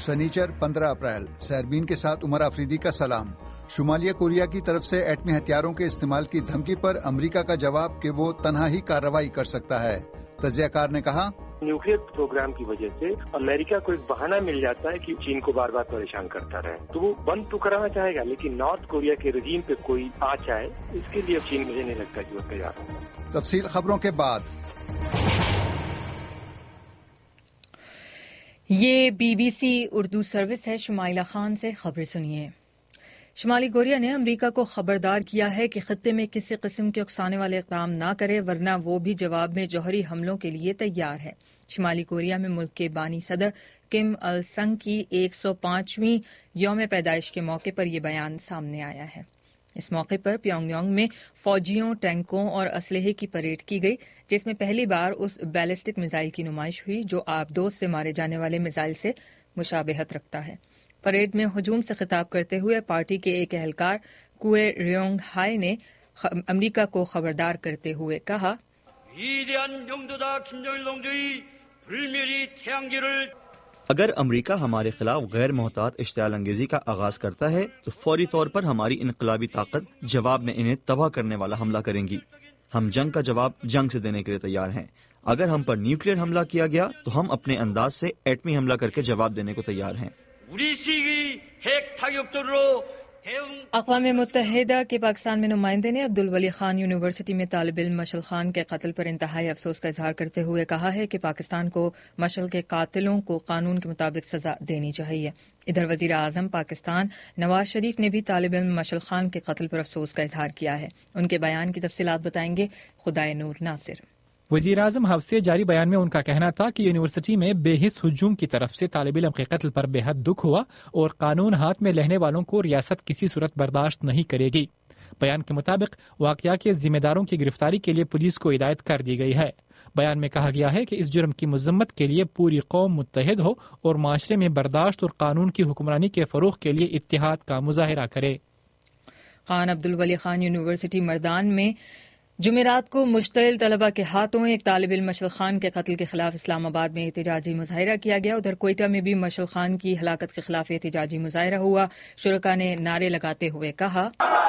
سنیچر 15 اپریل سیربین کے ساتھ عمر آفریدی کا سلام۔ شمالیہ کوریا کی طرف سے ایٹمی ہتھیاروں کے استعمال کی دھمکی پر امریکہ کا جواب کہ وہ تنہا ہی کارروائی کر سکتا ہے۔ تجزیہ کار نے کہا نیوکلیر پروگرام کی وجہ سے امریکہ کو ایک بہانہ مل جاتا ہے کہ چین کو بار بار پریشان کرتا رہے، تو وہ بند تو کرانا چاہے گا، لیکن نارتھ کوریا کے رجیم پہ کوئی آ جائے اس کے لیے چین مجھے نہیں لگتا کہ وہ تیار ہوگا۔ تفصیل خبروں کے بعد۔ یہ BBC اردو سروس ہے۔ شمائلہ خان سے خبریں سنیے۔ شمالی کوریا نے امریکہ کو خبردار کیا ہے کہ خطے میں کسی قسم کے اکسانے والے اقدام نہ کرے، ورنہ وہ بھی جواب میں جوہری حملوں کے لیے تیار ہے۔ شمالی کوریا میں ملک کے بانی صدر کم il سنگ کی 105ویں یوم پیدائش کے موقع پر یہ بیان سامنے آیا ہے۔ اس موقع پر پیونگ یانگ میں فوجیوں، ٹینکوں اور اسلحے کی پریڈ کی گئی، جس میں پہلی بار اس بیلسٹک میزائل کی نمائش ہوئی جو آبدوز سے مارے جانے والے میزائل سے مشابہت رکھتا ہے۔ پریڈ میں ہجوم سے خطاب کرتے ہوئے پارٹی کے ایک اہلکار کوئے ریونگ ہائی نے امریکہ کو خبردار کرتے ہوئے کہا اگر امریکہ ہمارے خلاف غیر محتاط اشتعال انگیزی کا آغاز کرتا ہے تو فوری طور پر ہماری انقلابی طاقت جواب میں انہیں تباہ کرنے والا حملہ کریں گی۔ ہم جنگ کا جواب جنگ سے دینے کے لیے تیار ہیں۔ اگر ہم پر نیوکلیئر حملہ کیا گیا تو ہم اپنے انداز سے ایٹمی حملہ کر کے جواب دینے کو تیار ہیں۔ اقوام متحدہ کے پاکستان میں نمائندے نے عبدالولی خان یونیورسٹی میں طالب علم مشعل خان کے قتل پر انتہائی افسوس کا اظہار کرتے ہوئے کہا ہے کہ پاکستان کو مشعل کے قاتلوں کو قانون کے مطابق سزا دینی چاہیے۔ ادھر وزیر اعظم پاکستان نواز شریف نے بھی طالب علم مشعل خان کے قتل پر افسوس کا اظہار کیا ہے۔ ان کے بیان کی تفصیلات بتائیں گے خدائے نور ناصر۔ وزیر اعظم ہاؤس سے جاری بیان میں ان کا کہنا تھا کہ یونیورسٹی میں بے حس ہجوم کی طرف سے طالب علم کے قتل پر بے حد دکھ ہوا اور قانون ہاتھ میں لینے والوں کو ریاست کسی صورت برداشت نہیں کرے گی۔ بیان کے مطابق واقعہ کے ذمہ داروں کی گرفتاری کے لیے پولیس کو ہدایت کر دی گئی ہے۔ بیان میں کہا گیا ہے کہ اس جرم کی مذمت کے لیے پوری قوم متحد ہو اور معاشرے میں برداشت اور قانون کی حکمرانی کے فروغ کے لیے اتحاد کا مظاہرہ کرے۔ خان عبدالولی خان یونیورسٹی مردان میں جمعرات کو مشتعل طلبہ کے ہاتھوں ایک طالب علم مشعل خان کے قتل کے خلاف اسلام آباد میں احتجاجی مظاہرہ کیا گیا۔ ادھر کوئٹہ میں بھی مشعل خان کی ہلاکت کے خلاف احتجاجی مظاہرہ ہوا۔ شرکاء نے نعرے لگاتے ہوئے کہا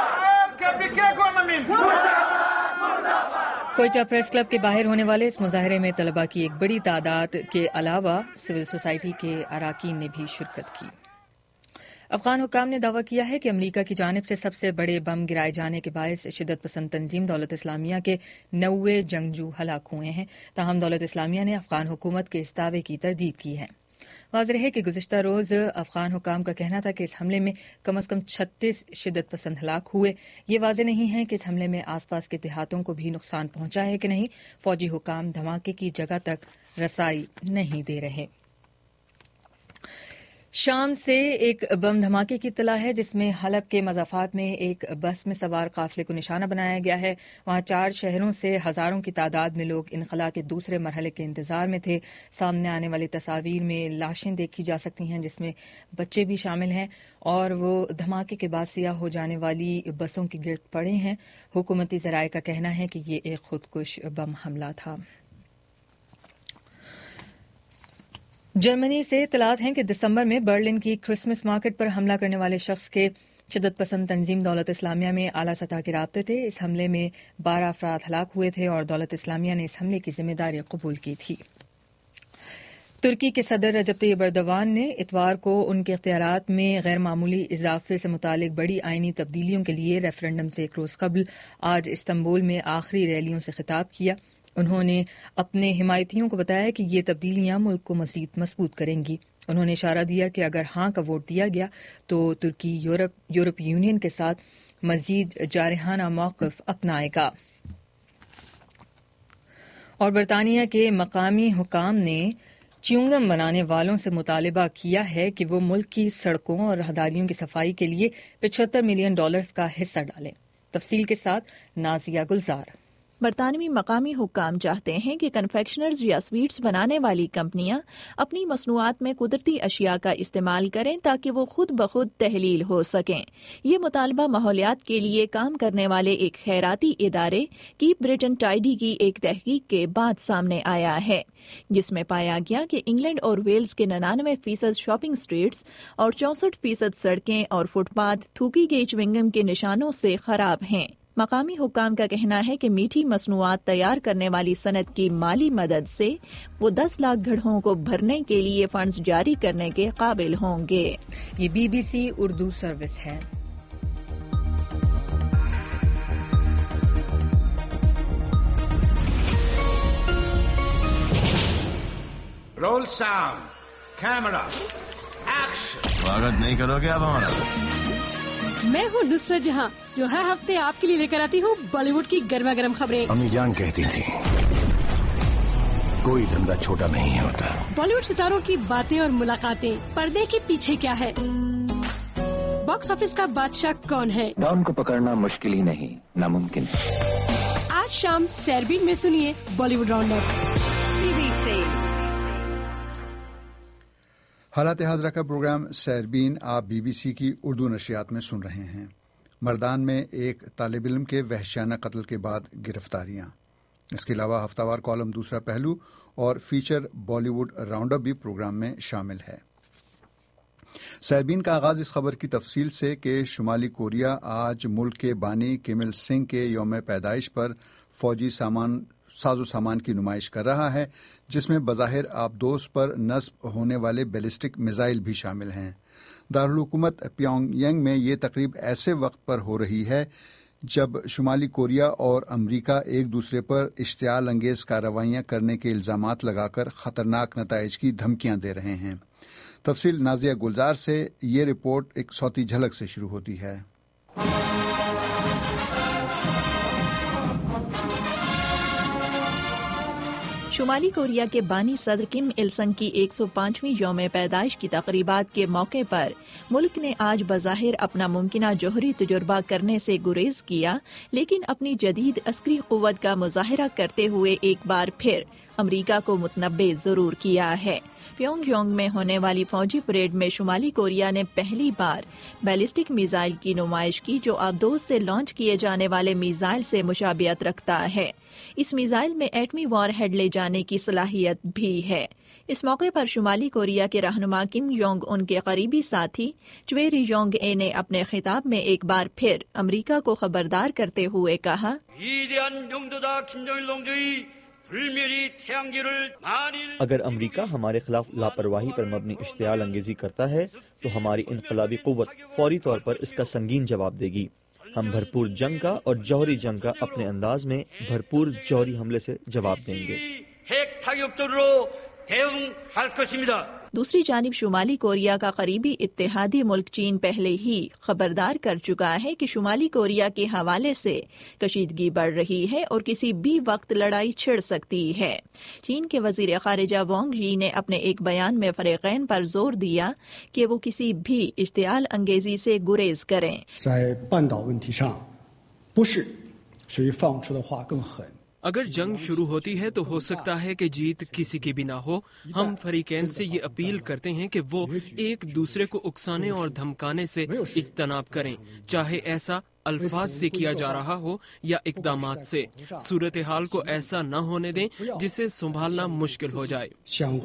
کوئٹہ پریس کلب کے باہر ہونے والے اس مظاہرے میں طلبہ کی ایک بڑی تعداد کے علاوہ سول سوسائٹی کے اراکین نے بھی شرکت کی۔ افغان حکام نے دعویٰ کیا ہے کہ امریکہ کی جانب سے سب سے بڑے بم گرائے جانے کے باعث شدت پسند تنظیم دولت اسلامیہ کے 90 جنگجو ہلاک ہوئے ہیں، تاہم دولت اسلامیہ نے افغان حکومت کے اس دعوے کی تردید کی ہے۔ واضح ہے کہ گزشتہ روز افغان حکام کا کہنا تھا کہ اس حملے میں کم از کم 36 شدت پسند ہلاک ہوئے۔ یہ واضح نہیں ہے کہ اس حملے میں آس پاس کے دیہاتوں کو بھی نقصان پہنچا ہے کہ نہیں۔ فوجی حکام دھماکے کی جگہ تک رسائی نہیں دے رہے۔ شام سے ایک بم دھماکے کی اطلاع ہے جس میں حلب کے مضافات میں ایک بس میں سوار قافلے کو نشانہ بنایا گیا ہے۔ وہاں 4 شہروں سے ہزاروں کی تعداد میں لوگ انخلا کے دوسرے مرحلے کے انتظار میں تھے۔ سامنے آنے والی تصاویر میں لاشیں دیکھی جا سکتی ہیں جس میں بچے بھی شامل ہیں اور وہ دھماکے کے بعد سیاہ ہو جانے والی بسوں کے گرد پڑے ہیں۔ حکومتی ذرائع کا کہنا ہے کہ یہ ایک خودکش بم حملہ تھا۔ جرمنی سے اطلاعات ہیں کہ دسمبر میں برلن کی کرسمس مارکیٹ پر حملہ کرنے والے شخص کے شدت پسند تنظیم دولت اسلامیہ میں اعلیٰ سطح کے رابطے تھے۔ اس حملے میں 12 افراد ہلاک ہوئے تھے اور دولت اسلامیہ نے اس حملے کی ذمہ داری قبول کی تھی۔ ترکی کے صدر رجب طیب ایردوان نے اتوار کو ان کے اختیارات میں غیر معمولی اضافے سے متعلق بڑی آئینی تبدیلیوں کے لیے ریفرنڈم سے ایک روز قبل آج استنبول میں آخری ریلیوں سے خطاب کیا۔ انہوں نے اپنے حمایتیوں کو بتایا کہ یہ تبدیلیاں ملک کو مزید مضبوط کریں گی۔ انہوں نے اشارہ دیا کہ اگر ہاں کا ووٹ دیا گیا تو ترکی یورپی یونین کے ساتھ مزید جارحانہ موقف اپنائے گا۔ اور برطانیہ کے مقامی حکام نے چیونگم بنانے والوں سے مطالبہ کیا ہے کہ وہ ملک کی سڑکوں اور راہداریوں کی صفائی کے لیے $75 ملین کا حصہ ڈالیں۔ تفصیل کے ساتھ نازیہ گلزار۔ برطانوی مقامی حکام چاہتے ہیں کہ کنفیکشنرز یا سویٹس بنانے والی کمپنیاں اپنی مصنوعات میں قدرتی اشیاء کا استعمال کریں تاکہ وہ خود بخود تحلیل ہو سکیں۔ یہ مطالبہ ماحولیات کے لیے کام کرنے والے ایک خیراتی ادارے کیپ بریٹن ٹائڈی کی ایک تحقیق کے بعد سامنے آیا ہے، جس میں پایا گیا کہ انگلینڈ اور ویلز کے 99% شاپنگ اسٹریٹس اور 64% سڑکیں اور فٹ پاتھ تھوکی گئی چوئنگم کے نشانوں سے خراب ہیں۔ مقامی حکام کا کہنا ہے کہ میٹھی مصنوعات تیار کرنے والی صنعت کی مالی مدد سے وہ 10 لاکھ گھڑوں کو بھرنے کے لیے فنڈز جاری کرنے کے قابل ہوں گے۔ یہ BBC اردو سروس ہے۔ Roll sound, camera, action. سواگت نہیں کرو گے اب ہمارا؟ میں ہوں نصرت جہاں، جو ہر ہفتے آپ کے لیے لے کر آتی ہوں بالی ووڈ کی گرما گرم خبریں۔ امی جان کہتی تھی کوئی دھندا چھوٹا نہیں ہوتا۔ بالی ووڈ ستاروں کی باتیں اور ملاقاتیں، پردے کے پیچھے کیا ہے، باکس آفس کا بادشاہ کون ہے، ڈان کو پکڑنا مشکل ہی نہیں، ناممکن۔ آج شام سیربین میں سنیے Bollywood round up T V سے۔ حالات حاضرہ کا پروگرام سیربین آپ BBC کی اردو نشریات میں سن رہے ہیں۔ مردان میں ایک طالب علم کے وحشیانہ قتل کے بعد گرفتاریاں، اس کے علاوہ ہفتہ وار کالم دوسرا پہلو اور feature Bollywood round up بھی پروگرام میں شامل ہے۔ سیربین کا آغاز اس خبر کی تفصیل سے کہ شمالی کوریا آج ملک کے بانی کم il سنگ کے یوم پیدائش پر فوجی ساز و سامان کی نمائش کر رہا ہے، جس میں بظاہر آبدوز پر نصب ہونے والے بیلسٹک میزائل بھی شامل ہیں۔ دارالحکومت پیونگ ینگ میں یہ تقریب ایسے وقت پر ہو رہی ہے جب شمالی کوریا اور امریکہ ایک دوسرے پر اشتعال انگیز کارروائیاں کرنے کے الزامات لگا کر خطرناک نتائج کی دھمکیاں دے رہے ہیں۔ تفصیل نازیہ گلزار سے، یہ رپورٹ ایک صوتی جھلک سے شروع ہوتی ہے۔ شمالی کوریا کے بانی صدر کم il سنگ کی 105ویں یوم پیدائش کی تقریبات کے موقع پر ملک نے آج بظاہر اپنا ممکنہ جوہری تجربہ کرنے سے گریز کیا، لیکن اپنی جدید عسکری قوت کا مظاہرہ کرتے ہوئے ایک بار پھر امریکہ کو متنبع ضرور کیا ہے۔ پیونگ یانگ میں ہونے والی فوجی پریڈ میں شمالی کوریا نے پہلی بار بیلسٹک میزائل کی نمائش کی، جو آبدوز سے لانچ کیے جانے والے میزائل سے مشابہت رکھتا ہے۔ اس میزائل میں ایٹمی وار ہیڈ لے جانے کی صلاحیت بھی ہے۔ اس موقع پر شمالی کوریا کے رہنما کم یونگ ان کے قریبی ساتھی چوے ری یونگ اے نے اپنے خطاب میں ایک بار پھر امریکہ کو خبردار کرتے ہوئے کہا، اگر امریکہ ہمارے خلاف لاپرواہی پر مبنی اشتعال انگیزی کرتا ہے تو ہماری انقلابی قوت فوری طور پر اس کا سنگین جواب دے گی۔ ہم بھرپور جنگ کا اور جوہری جنگ کا اپنے انداز میں بھرپور جوہری حملے سے جواب دیں گے۔ دوسری جانب شمالی کوریا کا قریبی اتحادی ملک چین پہلے ہی خبردار کر چکا ہے کہ شمالی کوریا کے حوالے سے کشیدگی بڑھ رہی ہے اور کسی بھی وقت لڑائی چھڑ سکتی ہے۔ چین کے وزیر خارجہ وانگ یی نے اپنے ایک بیان میں فریقین پر زور دیا کہ وہ کسی بھی اشتعال انگیزی سے گریز کریں۔ اگر جنگ شروع ہوتی ہے تو ہو سکتا ہے کہ جیت کسی کی بھی نہ ہو۔ ہم فریقین سے یہ اپیل کرتے ہیں کہ وہ ایک دوسرے کو اکسانے اور دھمکانے سے اجتناب کریں، چاہے ایسا الفاظ سے کیا جا رہا ہو یا اقدامات سے۔ صورتحال کو ایسا نہ ہونے دیں جسے سنبھالنا مشکل ہو جائے۔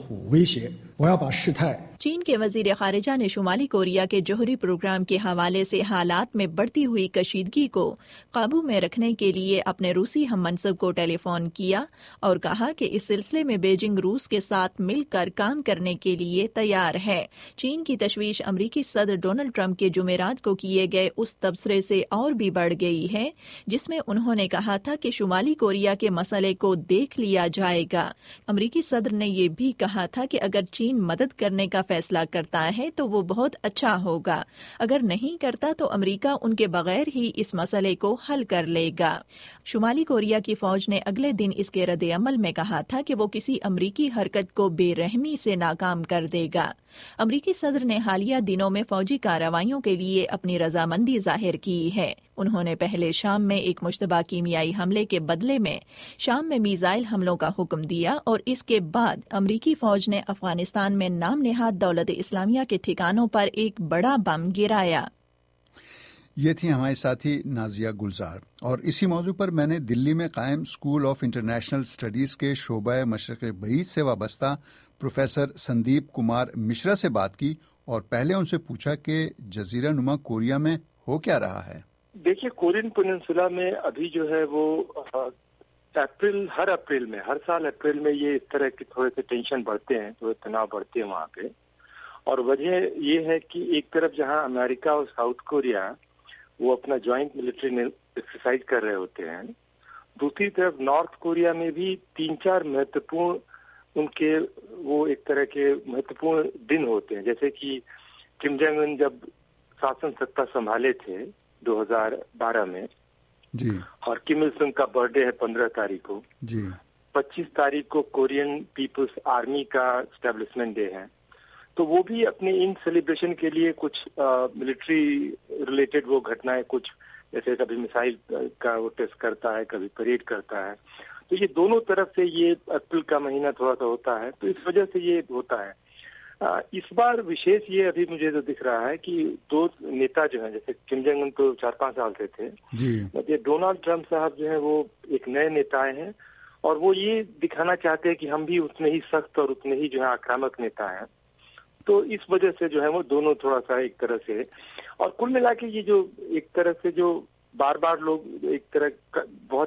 چین کے وزیر خارجہ نے شمالی کوریا کے جوہری پروگرام کے حوالے سے حالات میں بڑھتی ہوئی کشیدگی کو قابو میں رکھنے کے لیے اپنے روسی ہم منصب کو ٹیلی فون کیا اور کہا کہ اس سلسلے میں بیجنگ روس کے ساتھ مل کر کام کرنے کے لیے تیار ہے۔ چین کی تشویش امریکی صدر ڈونلڈ ٹرمپ کے جمعرات کو کیے گئے اس تبصرے سے اور بھی بڑھ گئی ہے جس میں انہوں نے کہا تھا کہ شمالی کوریا کے مسئلے کو دیکھ لیا جائے گا۔ امریکی صدر نے یہ بھی کہا تھا کہ اگر چین مدد کرنے کا فیصلہ کرتا ہے تو وہ بہت اچھا ہوگا، اگر نہیں کرتا تو امریکہ ان کے بغیر ہی اس مسئلے کو حل کر لے گا۔ شمالی کوریا کی فوج نے اگلے دن اس کے رد عمل میں کہا تھا کہ وہ کسی امریکی حرکت کو بے رحمی سے ناکام کر دے گا۔ امریکی صدر نے حالیہ دنوں میں فوجی کارروائیوں کے لیے اپنی رضامندی ظاہر کی ہے۔ انہوں نے پہلے شام میں ایک مشتبہ کیمیائی حملے کے بدلے میں شام میں میزائل حملوں کا حکم دیا اور اس کے بعد امریکی فوج نے افغانستان میں نام نہاد دولت اسلامیہ کے ٹھکانوں پر ایک بڑا بم گرایا۔ یہ تھی ہمارے ساتھی نازیہ گلزار، اور اسی موضوع پر میں نے دلی میں قائم اسکول آف انٹرنیشنل اسٹڈیز کے شعبہ مشرق بعید سے وابستہ پروفیسر سندیپ کمار مشرا سے بات کی اور پہلے ان سے پوچھا کہ جزیرہ نما کوریا میں ہو کیا رہا ہے۔ دیکھیے، کورین پیننسولا میں ابھی جو ہے وہ ہر سال اپریل میں یہ اس طرح کے تھوڑے سے ٹینشن بڑھتے ہیں، تھوڑے تناؤ بڑھتے ہیں وہاں پہ، اور وجہ یہ ہے کہ ایک طرف جہاں امریکہ اور ساؤتھ کوریا وہ اپنا جوائنٹ ملٹری ایکسرسائز کر رہے ہوتے ہیں، دوسری طرف نارتھ کوریا میں بھی 3-4 مہتوپورن ان کے وہ ایک طرح کے مہتوپورن دن ہوتے ہیں، جیسے کہ کم جونگ ان جب شاسن ستا سنبھالے تھے 2012 میں جی، اور کم il سنگ کا برتھ ڈے ہے 15 تاریخ کو جی، 25 تاریخ کو کورین پیپلز آرمی کا اسٹیبلشمنٹ ڈے ہے، تو وہ بھی اپنے ان سیلیبریشن کے لیے کچھ ملٹری ریلیٹڈ وہ گھٹنائیں، کچھ جیسے کبھی میسائل کا وہ ٹیسٹ کرتا ہے، کبھی پریڈ کرتا ہے، تو یہ دونوں طرف سے یہ اپریل کا مہینہ تھوڑا سا ہوتا ہے، تو اس وجہ سے یہ ہوتا ہے۔ اس بار وشیش یہ ابھی مجھے جو دکھ رہا ہے کہ دو نیتا جو ہیں، جیسے کم جونگ ان تو 4-5 سال سے تھے، یہ ڈونلڈ ٹرمپ صاحب جو ہیں وہ ایک نئے نیتا ہیں، اور وہ یہ دکھانا چاہتے ہیں کہ ہم بھی اتنے ہی سخت اور اتنے ہی جو ہے آکرامک نیتا ہیں، تو اس وجہ سے جو ہے وہ دونوں تھوڑا سا ایک طرح سے، اور کل ملا کے یہ جو ایک طرح سے جو بار بار لوگ ایک طرح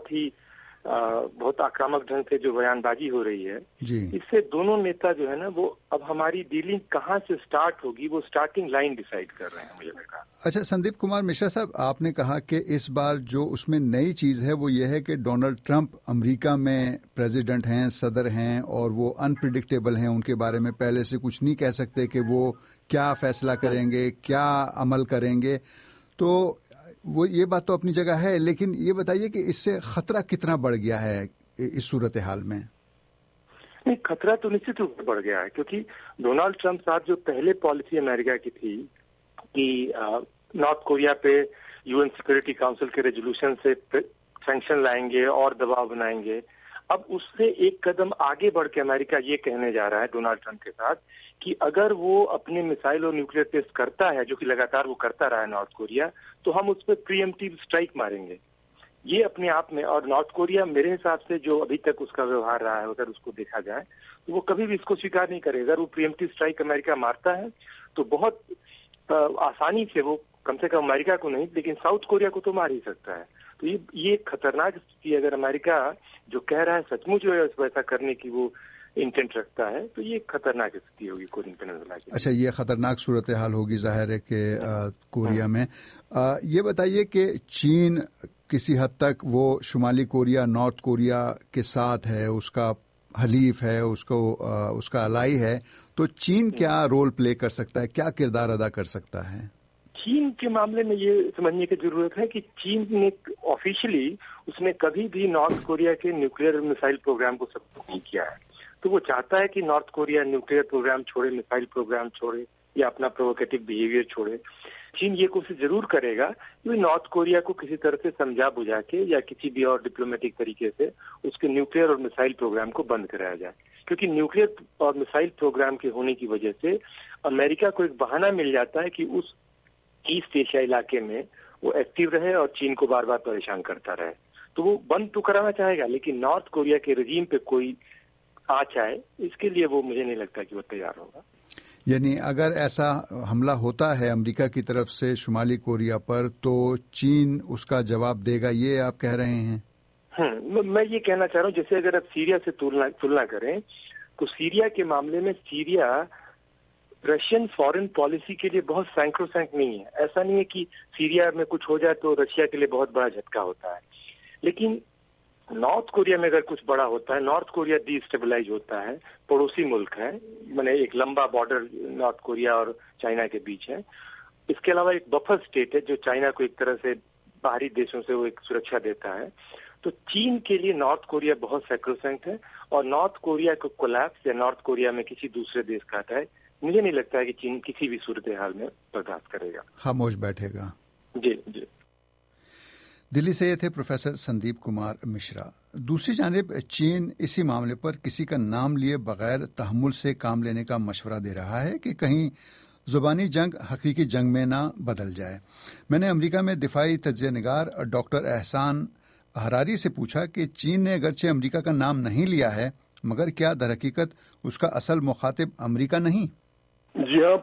بہت آکرامک ڈھنگ سے جو بیان بازی ہو رہی ہے، اس سے دونوں نیتا جو ہے نا وہ اب ہماری ڈیلنگ کہاں سے سٹارٹ ہوگی وہ سٹارٹنگ لائن ڈیسائیڈ کر رہے ہیں، مجھے لگا۔ اچھا سندیپ کمار مشرا صاحب، آپ نے کہا کہ اس بار جو اس میں نئی چیز ہے وہ یہ ہے کہ ڈونلڈ ٹرمپ امریکہ میں پریزیڈنٹ ہیں، صدر ہیں، اور وہ انپریڈکٹیبل ہیں، ان کے بارے میں پہلے سے کچھ نہیں کہہ سکتے کہ وہ کیا فیصلہ کریں گے، کیا عمل کریں گے، تو وہ یہ بات تو اپنی جگہ ہے، لیکن یہ بتائیے کہ اس سے خطرہ کتنا بڑھ گیا ہے اس صورتحال میں؟ نہیں، خطرہ تو نشچت روپ سے بڑھ گیا ہے، کیونکہ ڈونلڈ ٹرمپ صاحب جو پہلے پالیسی امریکہ کی تھی کہ نارتھ کوریا پہ UN سیکورٹی کاؤنسل کے ریزولوشن سے سینکشن لائیں گے اور دباؤ بنائیں گے، اب اس سے ایک قدم آگے بڑھ کے امریکہ یہ کہنے جا رہا ہے ڈونلڈ ٹرمپ کے ساتھ کہ اگر وہ اپنے میسائل اور نیوکلیئر ٹیسٹ کرتا ہے، جو کہ لگاتار وہ کرتا رہا ہے نارتھ کوریا، تو ہم اس پہ پری ایمپٹیو اسٹرائک ماریں گے۔ یہ اپنے آپ میں، اور نارتھ کوریا میرے حساب سے جو ابھی تک اس کا ویوہار رہا ہے، اگر اس کو دیکھا جائے تو وہ کبھی بھی اس کو سویکار نہیں کرے گا۔ اگر وہ پری ایمپٹیو اسٹرائک امریکہ مارتا ہے تو بہت آسانی سے وہ کم سے کم امریکہ کو نہیں لیکن ساؤتھ کوریا کو تو مار ہی سکتا ہے۔ تو یہ خطرناک استھتی، اگر امریکہ جو کہہ رہا ہے سچ مچ جو ہے ویسا کرنے کی وہ انٹینٹ رکھتا ہے، تو یہ خطرناک استھتی ہوگی کورین پیننسولا کی۔ اچھا، یہ خطرناک صورتحال ہوگی ظاہر ہے کہ کوریا میں۔ یہ بتائیے کہ چین کسی حد تک وہ شمالی کوریا، نارتھ کوریا کے ساتھ ہے، اس کا حلیف ہے، اس کا الائی ہے، تو چین کیا رول پلے کر سکتا ہے، کیا کردار ادا کر سکتا ہے؟ چین کے معاملے میں یہ سمجھنے کی ضرورت ہے کہ چین نے آفیشلی اس نے کبھی بھی نارتھ کوریا کے نیوکلیئر میسائل پروگرام کو سپورٹ نہیں کیا ہے، تو وہ چاہتا ہے کہ نارتھ کوریا نیوکلیئر پروگرام چھوڑے، میسائل پروگرام چھوڑے یا اپنا پرووکیٹو بیہیویئر چھوڑے۔ چین یہ کوشش ضرور کرے گا کہ نارتھ کوریا کو کسی طرح سے سمجھا بجھا کے یا کسی بھی اور ڈپلومیٹک طریقے سے اس کے نیوکلیئر اور میسائل پروگرام کو بند کرایا جائے، کیونکہ نیوکلیئر اور میسائل پروگرام کے ہونے کی وجہ سے امریکہ کو ایک بہانہ مل جاتا ہے کہ اس ایسٹ ایشیا علاقے میں وہ ایکٹیو رہے اور چین کو بار بار پریشان کرتا رہے، تو وہ بند تو کرانا چاہے گا، لیکن نارتھ کوریا کے رجیم پہ کوئی آنچ آئے اس کے لیے وہ مجھے نہیں لگتا کہ وہ تیار ہوگا۔ یعنی اگر ایسا حملہ ہوتا ہے امریکہ کی طرف سے شمالی کوریا پر تو چین اس کا جواب دے گا، یہ آپ کہہ رہے ہیں؟ میں یہ کہنا چاہ رہا ہوں، جیسے اگر آپ سیریا سے تلنا کریں تو سیریا کے معاملے میں سیریا رشین فارن پالیسی کے لیے بہت سینکروسینک نہیں ہے۔ ایسا نہیں ہے کہ سیریا میں کچھ ہو جائے تو رشیا کے لیے بہت بڑا جھٹکا ہوتا ہے، لیکن نارتھ کوریا میں اگر کچھ بڑا ہوتا ہے، نارتھ کوریا ڈی اسٹیبلائز ہوتا ہے، پڑوسی ملک ہے، ایک لمبا بارڈر نارتھ کوریا اور چائنا کے بیچ ہے، اس کے علاوہ ایک بفر اسٹیٹ ہے جو چائنا کو ایک طرح سے باہری دیشوں سے وہ ایک سرکشا دیتا ہے، تو چین کے لیے نارتھ کوریا بہت سیکروسینکٹ ہے، اور نارتھ کوریا کو کولیپس یا نارتھ کوریا میں کسی دوسرے دیش کا ہے، مجھے نہیں لگتا ہے کہ چین کسی بھی صورتحال میں برداشت کرے گا، خاموش بیٹھے گا۔ جی جی۔ دلی سے یہ تھے پروفیسر سندیپ کمار مشرا۔ دوسری جانب چین اسی معاملے پر کسی کا نام لیے بغیر تحمل سے کام لینے کا مشورہ دے رہا ہے کہ کہیں زبانی جنگ حقیقی جنگ میں نہ بدل جائے۔ میں نے امریکہ میں دفاعی تجزیہ نگار ڈاکٹر احسان احراری سے پوچھا کہ چین نے اگرچہ امریکہ کا نام نہیں لیا ہے مگر کیا در حقیقت اس کا اصل مخاطب امریکہ نہیں؟ جی ہاں،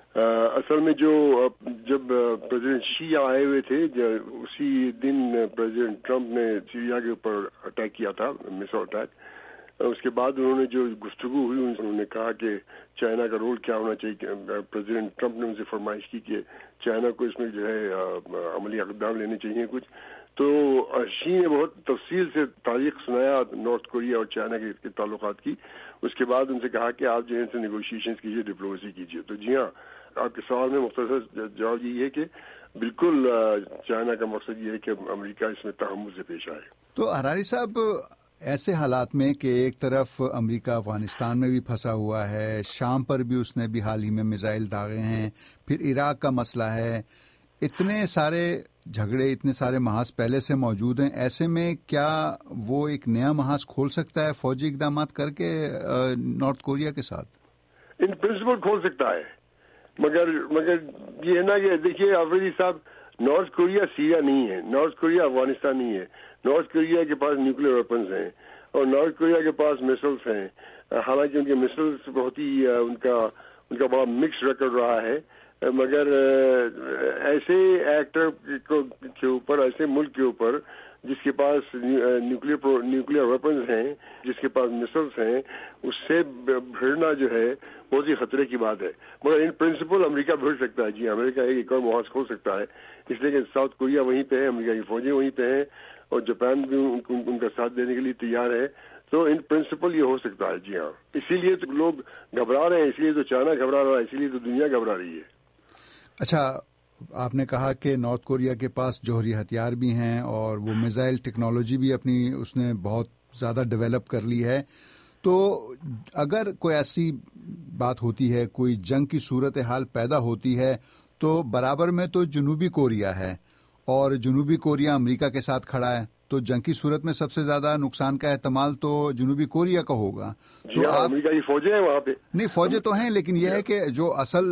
اصل میں جب پریزیڈنٹ شی آئے ہوئے تھے اسی دن پریزیڈنٹ ٹرمپ نے سیریا کے اوپر اٹیک کیا تھا، میسائل اٹیک۔ اس کے بعد انہوں نے جو گفتگو ہوئی انہوں نے کہا کہ چائنا کا رول کیا ہونا چاہیے۔ پریزیڈنٹ ٹرمپ نے ان سے فرمائش کی کہ چائنا کو اس میں جو ہے عملی اقدام لینے چاہیے کچھ۔ تو شی نے بہت تفصیل سے تاریخ سنایا نارتھ کوریا اور چائنا کے تعلقات کی۔ اس کے بعد ان سے کہا کہ آپ جو ہے ان سے نیگوشیشنز کیجیے، ڈپلومیسی کیجیے۔ تو جی ہاں، آپ کے سوال میں مختصر جواب یہی ہے کہ بالکل چائنا کا مقصد یہ ہے کہ امریکہ اس میں تحمل سے پیش آئے۔ تو حراری صاحب، ایسے حالات میں کہ ایک طرف امریکہ افغانستان میں بھی پھنسا ہوا ہے، شام پر بھی اس نے بھی حال ہی میں میزائل داغے ہیں، پھر عراق کا مسئلہ ہے، اتنے سارے جھگڑے، اتنے سارے محاذ پہلے سے موجود ہیں، ایسے میں کیا وہ ایک نیا محاذ کھول سکتا ہے فوجی اقدامات کر کے نارتھ کوریا کے ساتھ؟ ان پرنسپل کھول سکتا ہے، مگر یہ ہے نا کہ دیکھیے آفریدی صاحب، نارتھ کوریا سیریا نہیں ہے، نارتھ کوریا افغانستان نہیں ہے۔ نارتھ کوریا کے پاس نیوکلیر ویپنز ہیں اور نارتھ کوریا کے پاس میسلس ہیں، حالانکہ ان کے میسلس بہت ہی ان کا بڑا مکس ریکارڈ رہا ہے، مگر ایسے ایکٹر کے اوپر، ایسے ملک کے اوپر جس کے پاس نیوکلیر ویپنز ہیں، جس کے پاس میسلس ہیں، اس سے بھیڑنا جو ہے بہت ہی خطرے کی بات ہے۔ مگر ان پرنسپل امریکہ بھیڑ سکتا ہے، جی امریکہ ایک اور محاذ کھول سکتا ہے، اس لیے کہ ساؤتھ کوریا وہیں پہ ہے، امریکہ کی فوجیں وہیں پہ ہیں اور جاپان بھی ان کا ساتھ دینے کے لیے تیار ہے۔ تو ان پرنسپل یہ ہو سکتا ہے، جی ہاں۔ اسی لیے تو لوگ گھبرا رہے ہیں، اسی لیے تو چائنا گھبرا رہا ہے، اسی لیے تو دنیا گھبرا رہی ہے۔ اچھا، آپ نے کہا کہ نارتھ کوریا کے پاس جوہری ہتھیار بھی ہیں اور وہ میزائل ٹیکنالوجی بھی اپنی اس نے بہت زیادہ ڈیولپ کر لی ہے، تو اگر کوئی ایسی بات ہوتی ہے، کوئی جنگ کی صورتحال پیدا ہوتی ہے، تو برابر میں تو جنوبی کوریا ہے اور جنوبی کوریا امریکہ کے ساتھ کھڑا ہے، تو جنگ کی صورت میں سب سے زیادہ نقصان کا احتمال تو جنوبی کوریا کا ہوگا۔ جی ہاں، امریکہ کی فوجیں ہیں وہاں پہ، نہیں فوجیں تو ہیں، لیکن یہ ہے کہ جو اصل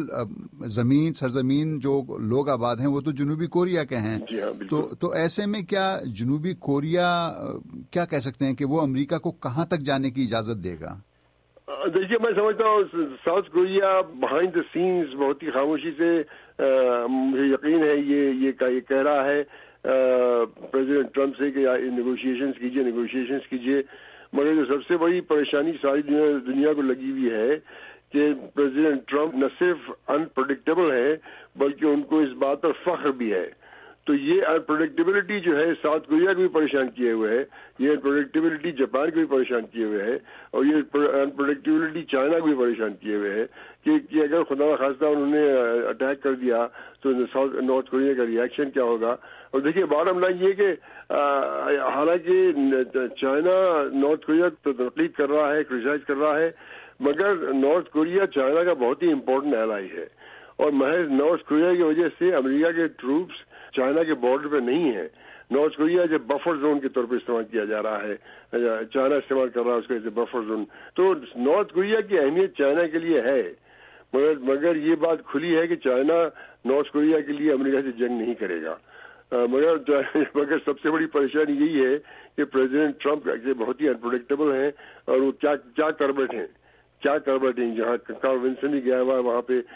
سرزمین جو لوگ آباد ہیں وہ تو جنوبی کوریا کے ہیں۔ جی ہاں، تو ایسے میں کیا جنوبی کوریا کیا کہہ سکتے ہیں کہ وہ امریکہ کو کہاں تک جانے کی اجازت دے گا؟ دیکھیے، میں سمجھتا ہوں south Korea behind the scenes بہت ہی خاموشی سے، مجھے یقین ہے یہ کہہ رہا ہے پریزیڈنٹ ٹرمپ سے کہ نیگوشیشنز کیجیے، مگر جو سب سے بڑی پریشانی ساری دنیا کو لگی ہوئی ہے کہ پریزیڈنٹ ٹرمپ نہ صرف انپریڈکٹیبل ہے بلکہ ان کو اس بات پر فخر بھی ہے۔ تو یہ انپریڈکٹیبلٹی جو ہے ساؤتھ کوریا کو بھی پریشان کیے ہوئے ہے، یہ انپریڈکٹیبلٹی جاپان کو بھی پریشان کیے ہوئے ہے، اور یہ انپریڈکٹیبلٹی چائنا کو بھی پریشان کیے ہوئے ہے کہ اگر خدا نخواستہ انہوں نے اٹیک کر دیا تو نارتھ کوریا کا ریئیکشن کیا ہوگا۔ اور دیکھیے باٹم لائن یہ کہ حالانکہ چائنا نارتھ کوریا کو تنقید کر رہا ہے، کرٹیسائز کر رہا ہے، مگر نارتھ کوریا چائنا کا بہت ہی امپورٹنٹ ایلائی ہے، اور محض نارتھ کوریا کی وجہ سے امریکہ کے ٹروپس چائنا کے بارڈر پہ نہیں ہے۔ نارتھ کوریا جب بفر زون کے طور پہ استعمال کیا جا رہا ہے، چائنا استعمال کر رہا ہے اس کو ایز اے بفر زون، تو نارتھ کوریا کی اہمیت چائنا کے لیے ہے، مگر یہ بات کھلی ہے کہ چائنا نارتھ کوریا کے لیے امریکہ سے جنگ نہیں کرے گا۔ مگر سب سے بڑی پریشانی یہی ہے کہ پریزیڈنٹ ٹرمپ بہت ہی انپریڈکٹیبل ہیں، اور وہ کیا کر بیٹھیں جہاں کارل ونسن بھی گیا ہوا ہے وہاں پہ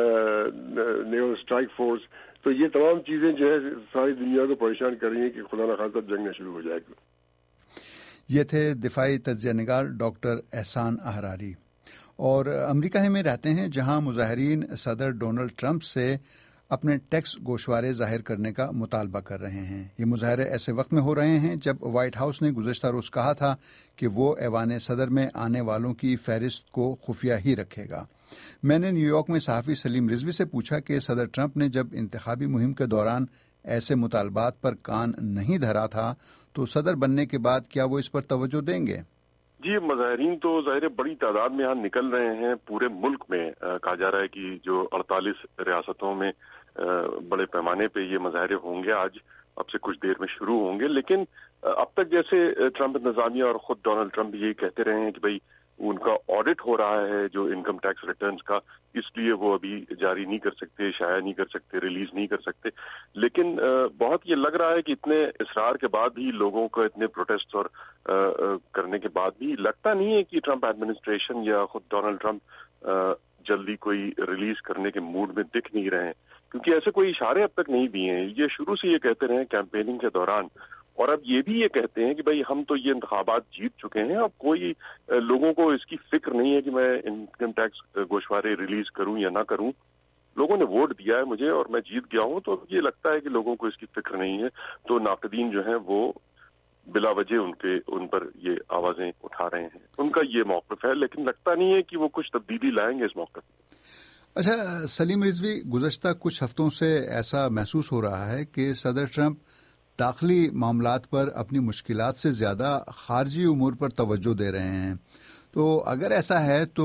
نیول اسٹرائک فورس، تو یہ تمام چیزیں جو ہے ساری دنیا کو پریشان کر رہی ہیں کہ خدا نخواستہ جنگ نہ شروع ہو جائے گا۔ یہ تھے دفاعی تجزیہ نگار ڈاکٹر احسان احراری، اور امریکہ میں رہتے ہیں جہاں مظاہرین صدر ڈونلڈ ٹرمپ سے اپنے ٹیکس گوشوارے ظاہر کرنے کا مطالبہ کر رہے ہیں۔ یہ مظاہرے ایسے وقت میں ہو رہے ہیں جب وائٹ ہاؤس نے گزشتہ روز کہا تھا کہ وہ ایوان صدر میں آنے والوں کی فہرست کو خفیہ ہی رکھے گا۔ میں نے نیو یارک میں صحافی سلیم رضوی سے پوچھا کہ صدر ٹرمپ نے جب انتخابی مہم کے دوران ایسے مطالبات پر کان نہیں دھرا تھا تو صدر بننے کے بعد کیا وہ اس پر توجہ دیں گے؟ جی، مظاہرین تو ظاہر بڑی تعداد میں یہاں نکل رہے ہیں، پورے ملک میں کہا جا رہا ہے کہ جو 48 ریاستوں میں بڑے پیمانے پہ یہ مظاہرے ہوں گے، آج اب سے کچھ دیر میں شروع ہوں گے. لیکن اب تک جیسے ٹرمپ انتظامیہ اور خود ڈونلڈ ٹرمپ یہی کہتے رہے ہیں کہ بھائی ان کا آڈٹ ہو رہا ہے جو انکم ٹیکس ریٹرنز کا، اس لیے وہ ابھی جاری نہیں کر سکتے، شائع نہیں کر سکتے، ریلیز نہیں کر سکتے. لیکن بہت یہ لگ رہا ہے کہ اتنے اصرار کے بعد بھی لوگوں کو اتنے پروٹیسٹ اور کرنے کے بعد بھی لگتا نہیں ہے کہ ٹرمپ ایڈمنسٹریشن یا خود ڈونلڈ ٹرمپ جلدی کوئی ریلیز کرنے کے موڈ میں دکھ نہیں رہے ہیں، کیونکہ ایسے کوئی اشارے اب تک نہیں دیے ہیں. یہ شروع سے یہ کہتے رہے کیمپیننگ کے دوران، اور اب یہ بھی یہ کہتے ہیں کہ بھائی ہم تو یہ انتخابات جیت چکے ہیں، اب کوئی لوگوں کو اس کی فکر نہیں ہے کہ میں انکم ٹیکس گوشوارے ریلیز کروں یا نہ کروں. لوگوں نے ووٹ دیا ہے مجھے اور میں جیت گیا ہوں، تو یہ لگتا ہے کہ لوگوں کو اس کی فکر نہیں ہے. تو ناقدین جو ہیں وہ بلا وجہ ان پر یہ آوازیں اٹھا رہے ہیں. ان کا یہ موقف ہے، لیکن لگتا نہیں ہے کہ وہ کچھ تبدیلی لائیں گے اس موقف میں. اچھا سلیم رضوی، گزشتہ کچھ ہفتوں سے ایسا محسوس ہو رہا ہے کہ صدر ٹرمپ داخلی معاملات پر اپنی مشکلات سے زیادہ خارجی امور پر توجہ دے رہے ہیں. تو اگر ایسا ہے تو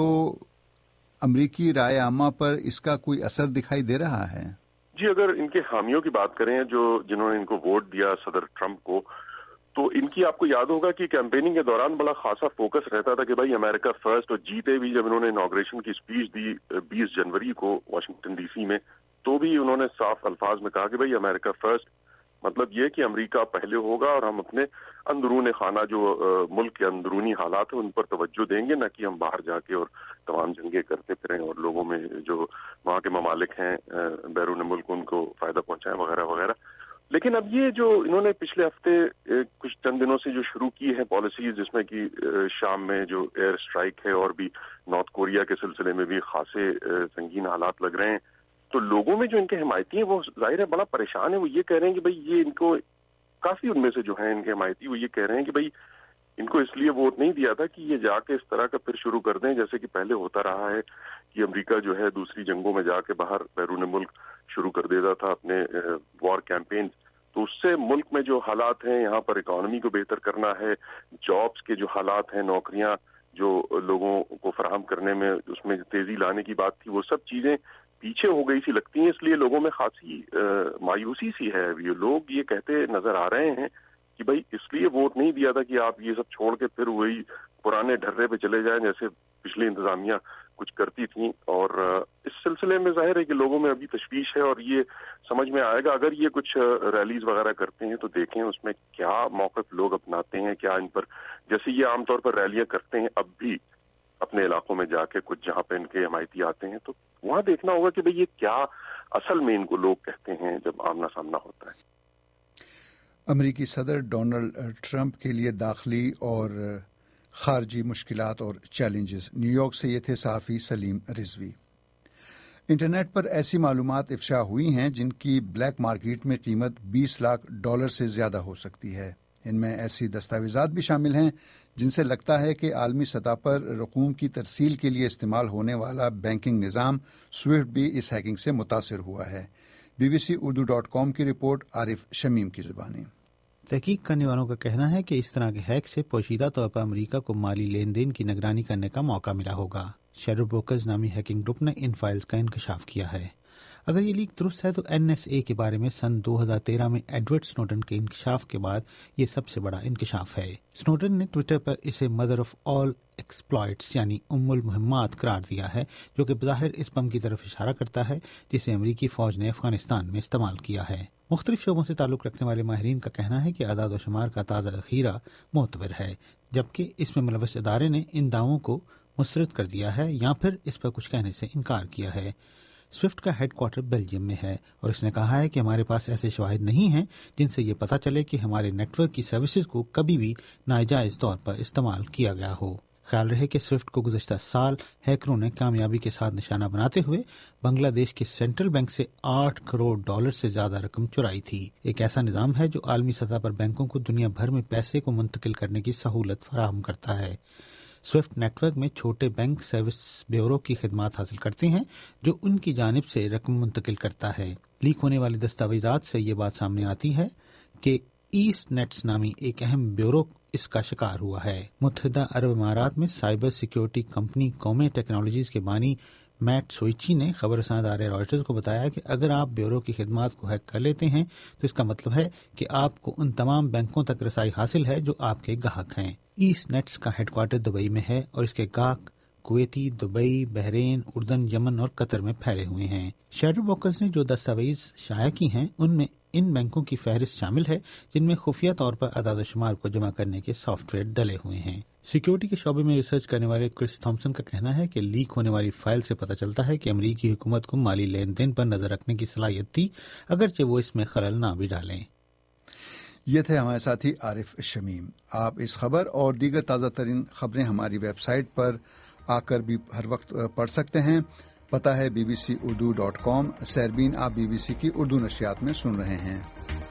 امریکی رائے عامہ پر اس کا کوئی اثر دکھائی دے رہا ہے؟ جی، اگر ان کے حامیوں کی بات کریں جنہوں نے ان کو ووٹ دیا صدر ٹرمپ کو، تو ان کی آپ کو یاد ہوگا کہ کیمپیننگ کے دوران بڑا خاصا فوکس رہتا تھا کہ بھائی امریکہ فرسٹ، اور جیتے بھی جب انہوں نے انوگریشن کی اسپیچ دی 20 جنوری کو واشنگٹن ڈی سی میں، تو بھی انہوں نے صاف الفاظ میں کہا کہ بھائی امریکہ فرسٹ، مطلب یہ کہ امریکہ پہلے ہوگا اور ہم اپنے اندرون خانہ جو ملک کے اندرونی حالات ہیں ان پر توجہ دیں گے، نہ کہ ہم باہر جا کے اور تمام جنگیں کرتے پھریں اور لوگوں میں جو وہاں کے ممالک ہیں بیرون ملک ان کو فائدہ پہنچائیں وغیرہ وغیرہ. لیکن اب یہ جو انہوں نے پچھلے ہفتے کچھ چند دنوں سے جو شروع کی ہے پالیسیز، جس میں کہ شام میں جو ایئر اسٹرائک ہے اور بھی نارتھ کوریا کے سلسلے میں بھی خاصے سنگین حالات لگ رہے ہیں، تو لوگوں میں جو ان کے حمایتی ہیں وہ ظاہر ہے بڑا پریشان ہے. وہ یہ کہہ رہے ہیں کہ بھئی یہ ان کو کافی ان میں سے جو ہیں ان کے حمایتی وہ یہ کہہ رہے ہیں کہ بھئی ان کو اس لیے ووٹ نہیں دیا تھا کہ یہ جا کے اس طرح کا پھر شروع کر دیں جیسے کہ پہلے ہوتا رہا ہے کہ امریکہ جو ہے دوسری جنگوں میں جا کے باہر بیرون ملک شروع کر دیتا تھا اپنے وار کیمپین. تو اس سے ملک میں جو حالات ہیں یہاں پر اکانومی کو بہتر کرنا ہے، جابز کے جو حالات ہیں، نوکریاں جو لوگوں کو فراہم کرنے میں اس میں تیزی لانے کی بات تھی، وہ سب چیزیں پیچھے ہو گئی سی لگتی ہیں. اس لیے لوگوں میں خاصی مایوسی سی ہے. یہ لوگ یہ کہتے نظر آ رہے ہیں کہ بھائی اس لیے ووٹ نہیں دیا تھا کہ آپ یہ سب چھوڑ کے پھر وہی پرانے ڈھرے پہ چلے جائیں جیسے پچھلی انتظامیہ کچھ کرتی تھیں. اور اس سلسلے میں ظاہر ہے کہ لوگوں میں ابھی تشویش ہے اور یہ سمجھ میں آئے گا اگر یہ کچھ ریلیز وغیرہ کرتے ہیں تو دیکھیں اس میں کیا موقف لوگ اپناتے ہیں، کیا ان پر جیسے یہ عام طور پر ریلیاں کرتے ہیں اب بھی اپنے علاقوں میں جا کے کچھ جہاں پہ ان کے حمایتی آتے ہیں، تو وہاں دیکھنا ہوگا کہ بھئی یہ کیا اصل میں ان کو لوگ کہتے ہیں جب آمنا سامنا ہوتا ہے. امریکی صدر ڈونلڈ ٹرمپ کے لیے داخلی اور خارجی مشکلات اور چیلنجز. نیو یارک سے یہ تھے صحافی سلیم رضوی. انٹرنیٹ پر ایسی معلومات افشا ہوئی ہیں جن کی بلیک مارکیٹ میں قیمت $20 لاکھ سے زیادہ ہو سکتی ہے. ان میں ایسی دستاویزات بھی شامل ہیں جن سے لگتا ہے کہ عالمی سطح پر رقوم کی ترسیل کے لیے استعمال ہونے والا بینکنگ نظام سوئفٹ بھی اس ہیکنگ سے متاثر ہوا ہے. BBC-Urdu.com کی رپورٹ عارف شمیم کی زبانی. تحقیق کرنے والوں کا کہنا ہے کہ اس طرح کے ہیک سے پوشیدہ طور پر امریکہ کو مالی لین دین کی نگرانی کرنے کا موقع ملا ہوگا. شیڈو بروکرز نامی ہیکنگ گروپ نے ان فائلز کا انکشاف کیا ہے. اگر یہ لیک درست ہے تو NSA کے بارے میں سن 2013 میں ایڈورڈ سنوڈن کے انکشاف کے بعد یہ سب سے بڑا انکشاف ہے. سنوڈن نے ٹویٹر پر اسے مدر آف آل ایکسپلائٹس یعنی المہمات قرار دیا ہے، جو کہ بظاہر اس بم کی طرف اشارہ کرتا ہے جسے امریکی فوج نے افغانستان میں استعمال کیا ہے. مختلف شعبوں سے تعلق رکھنے والے ماہرین کا کہنا ہے کہ اعداد و شمار کا تازہ ذخیرہ معتبر ہے، جبکہ اس میں ملوث ادارے نے ان دعووں کو مسترد کر دیا ہے یا پھر اس پر کچھ کہنے سے انکار کیا ہے. سوئفٹ کا ہیڈ کوارٹر بیلجیم میں ہے اور اس نے کہا ہے کہ ہمارے پاس ایسے شواہد نہیں ہیں جن سے یہ پتہ چلے کہ ہمارے نیٹ ورک کی سروسز کو کبھی بھی ناجائز طور پر استعمال کیا گیا ہو. خیال رہے کہ سوئفٹ کو گزشتہ سال ہیکروں نے کامیابی کے ساتھ نشانہ بناتے ہوئے بنگلہ دیش کے سینٹرل بینک سے $8 کروڑ سے زیادہ رقم چرائی تھی. ایک ایسا نظام ہے جو عالمی سطح پر بینکوں کو دنیا بھر میں پیسے کو منتقل کرنے کی سہولت فراہم کرتا ہے. سوئفٹ نیٹ ورک میں چھوٹے بینک سروس بیورو کی خدمات حاصل کرتے ہیں جو ان کی جانب سے رقم منتقل کرتا ہے. لیک ہونے والی دستاویزات سے یہ بات سامنے آتی ہے کہ ایسٹ نیٹس نامی ایک اہم بیورو اس کا شکار ہوا ہے. متحدہ عرب امارات میں cyber security company Comae technologies کے بانی میٹ سوئچی نے خبر رساں ادارے رائٹرز کو بتایا کہ اگر آپ بیورو کی خدمات کو ہیک کر لیتے ہیں تو اس کا مطلب ہے کہ آپ کو ان تمام بینکوں تک رسائی حاصل ہے جو آپ کے گاہک ہیں۔ ایسٹ نیٹس کا ہیڈ کوارٹر دبئی میں ہے اور اس کے گاہک کویتی، دبئی، بحرین، اردن، یمن اور قطر میں پھیلے ہوئے ہیں۔ شیڈو بروکرز نے جو دستاویز شائع کی ہیں ان میں ان بینکوں کی فہرست شامل ہے جن میں خفیہ طور پر اعداد و شمار کو جمع کرنے کے سافٹ ویئر ڈلے ہوئے ہیں۔ سیکیورٹی کے شعبے میں ریسرچ کرنے والے کرس تھامسن کا کہنا ہے کہ لیک ہونے والی فائل سے پتہ چلتا ہے کہ امریکی حکومت کو مالی لین دین پر نظر رکھنے کی صلاحیت تھی، اگرچہ وہ اس میں خلل نہ بھی ڈالیں۔ یہ تھے ہمارے ساتھی عارف شمیم۔ آپ اس خبر اور دیگر تازہ ترین خبریں ہماری ویب سائٹ پر آ کر بھی ہر وقت پڑھ سکتے ہیں۔ پتہ ہے bbcurdu.com۔ سیربین آپ BBC کی اردو نشریات میں سن رہے ہیں۔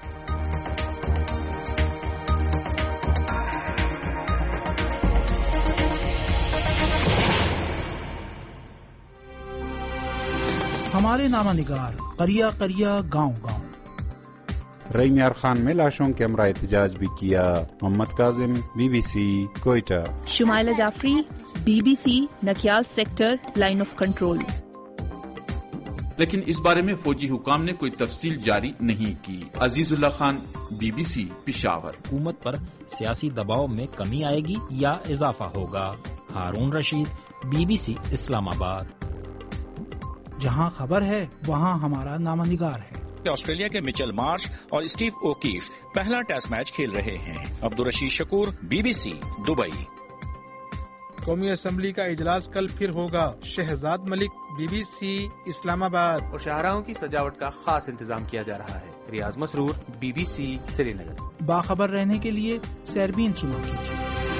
ہمارے نامہ نگار قریہ قریہ گاؤں گاؤں۔ ریمیار خان میں لاشوں کے ہمراہ احتجاج بھی کیا۔ Muhammad Kazim, BBC Quetta. Shumaila Jafri, BBC Nikyal sector line of control. لیکن اس بارے میں فوجی حکام نے کوئی تفصیل جاری نہیں کی۔ عزیز اللہ خان، BBC پشاور۔ حکومت پر سیاسی دباؤ میں کمی آئے گی یا اضافہ ہوگا؟ ہارون رشید، BBC اسلام آباد۔ جہاں خبر ہے وہاں ہمارا نامہ نگار ہے۔ آسٹریلیا کے مچل مارش اور اسٹیو اوکیف پہلا ٹیسٹ میچ کھیل رہے ہیں۔ Abdul Rashid Shakoor, BBC Dubai. قومی اسمبلی کا اجلاس کل پھر ہوگا۔ شہزاد ملک، BBC اسلام آباد۔ اور شاہراہوں کی سجاوٹ کا خاص انتظام کیا جا رہا ہے۔ ریاض مسرور، BBC سری نگر۔ باخبر رہنے کے لیے سیربین سنو کیجیے۔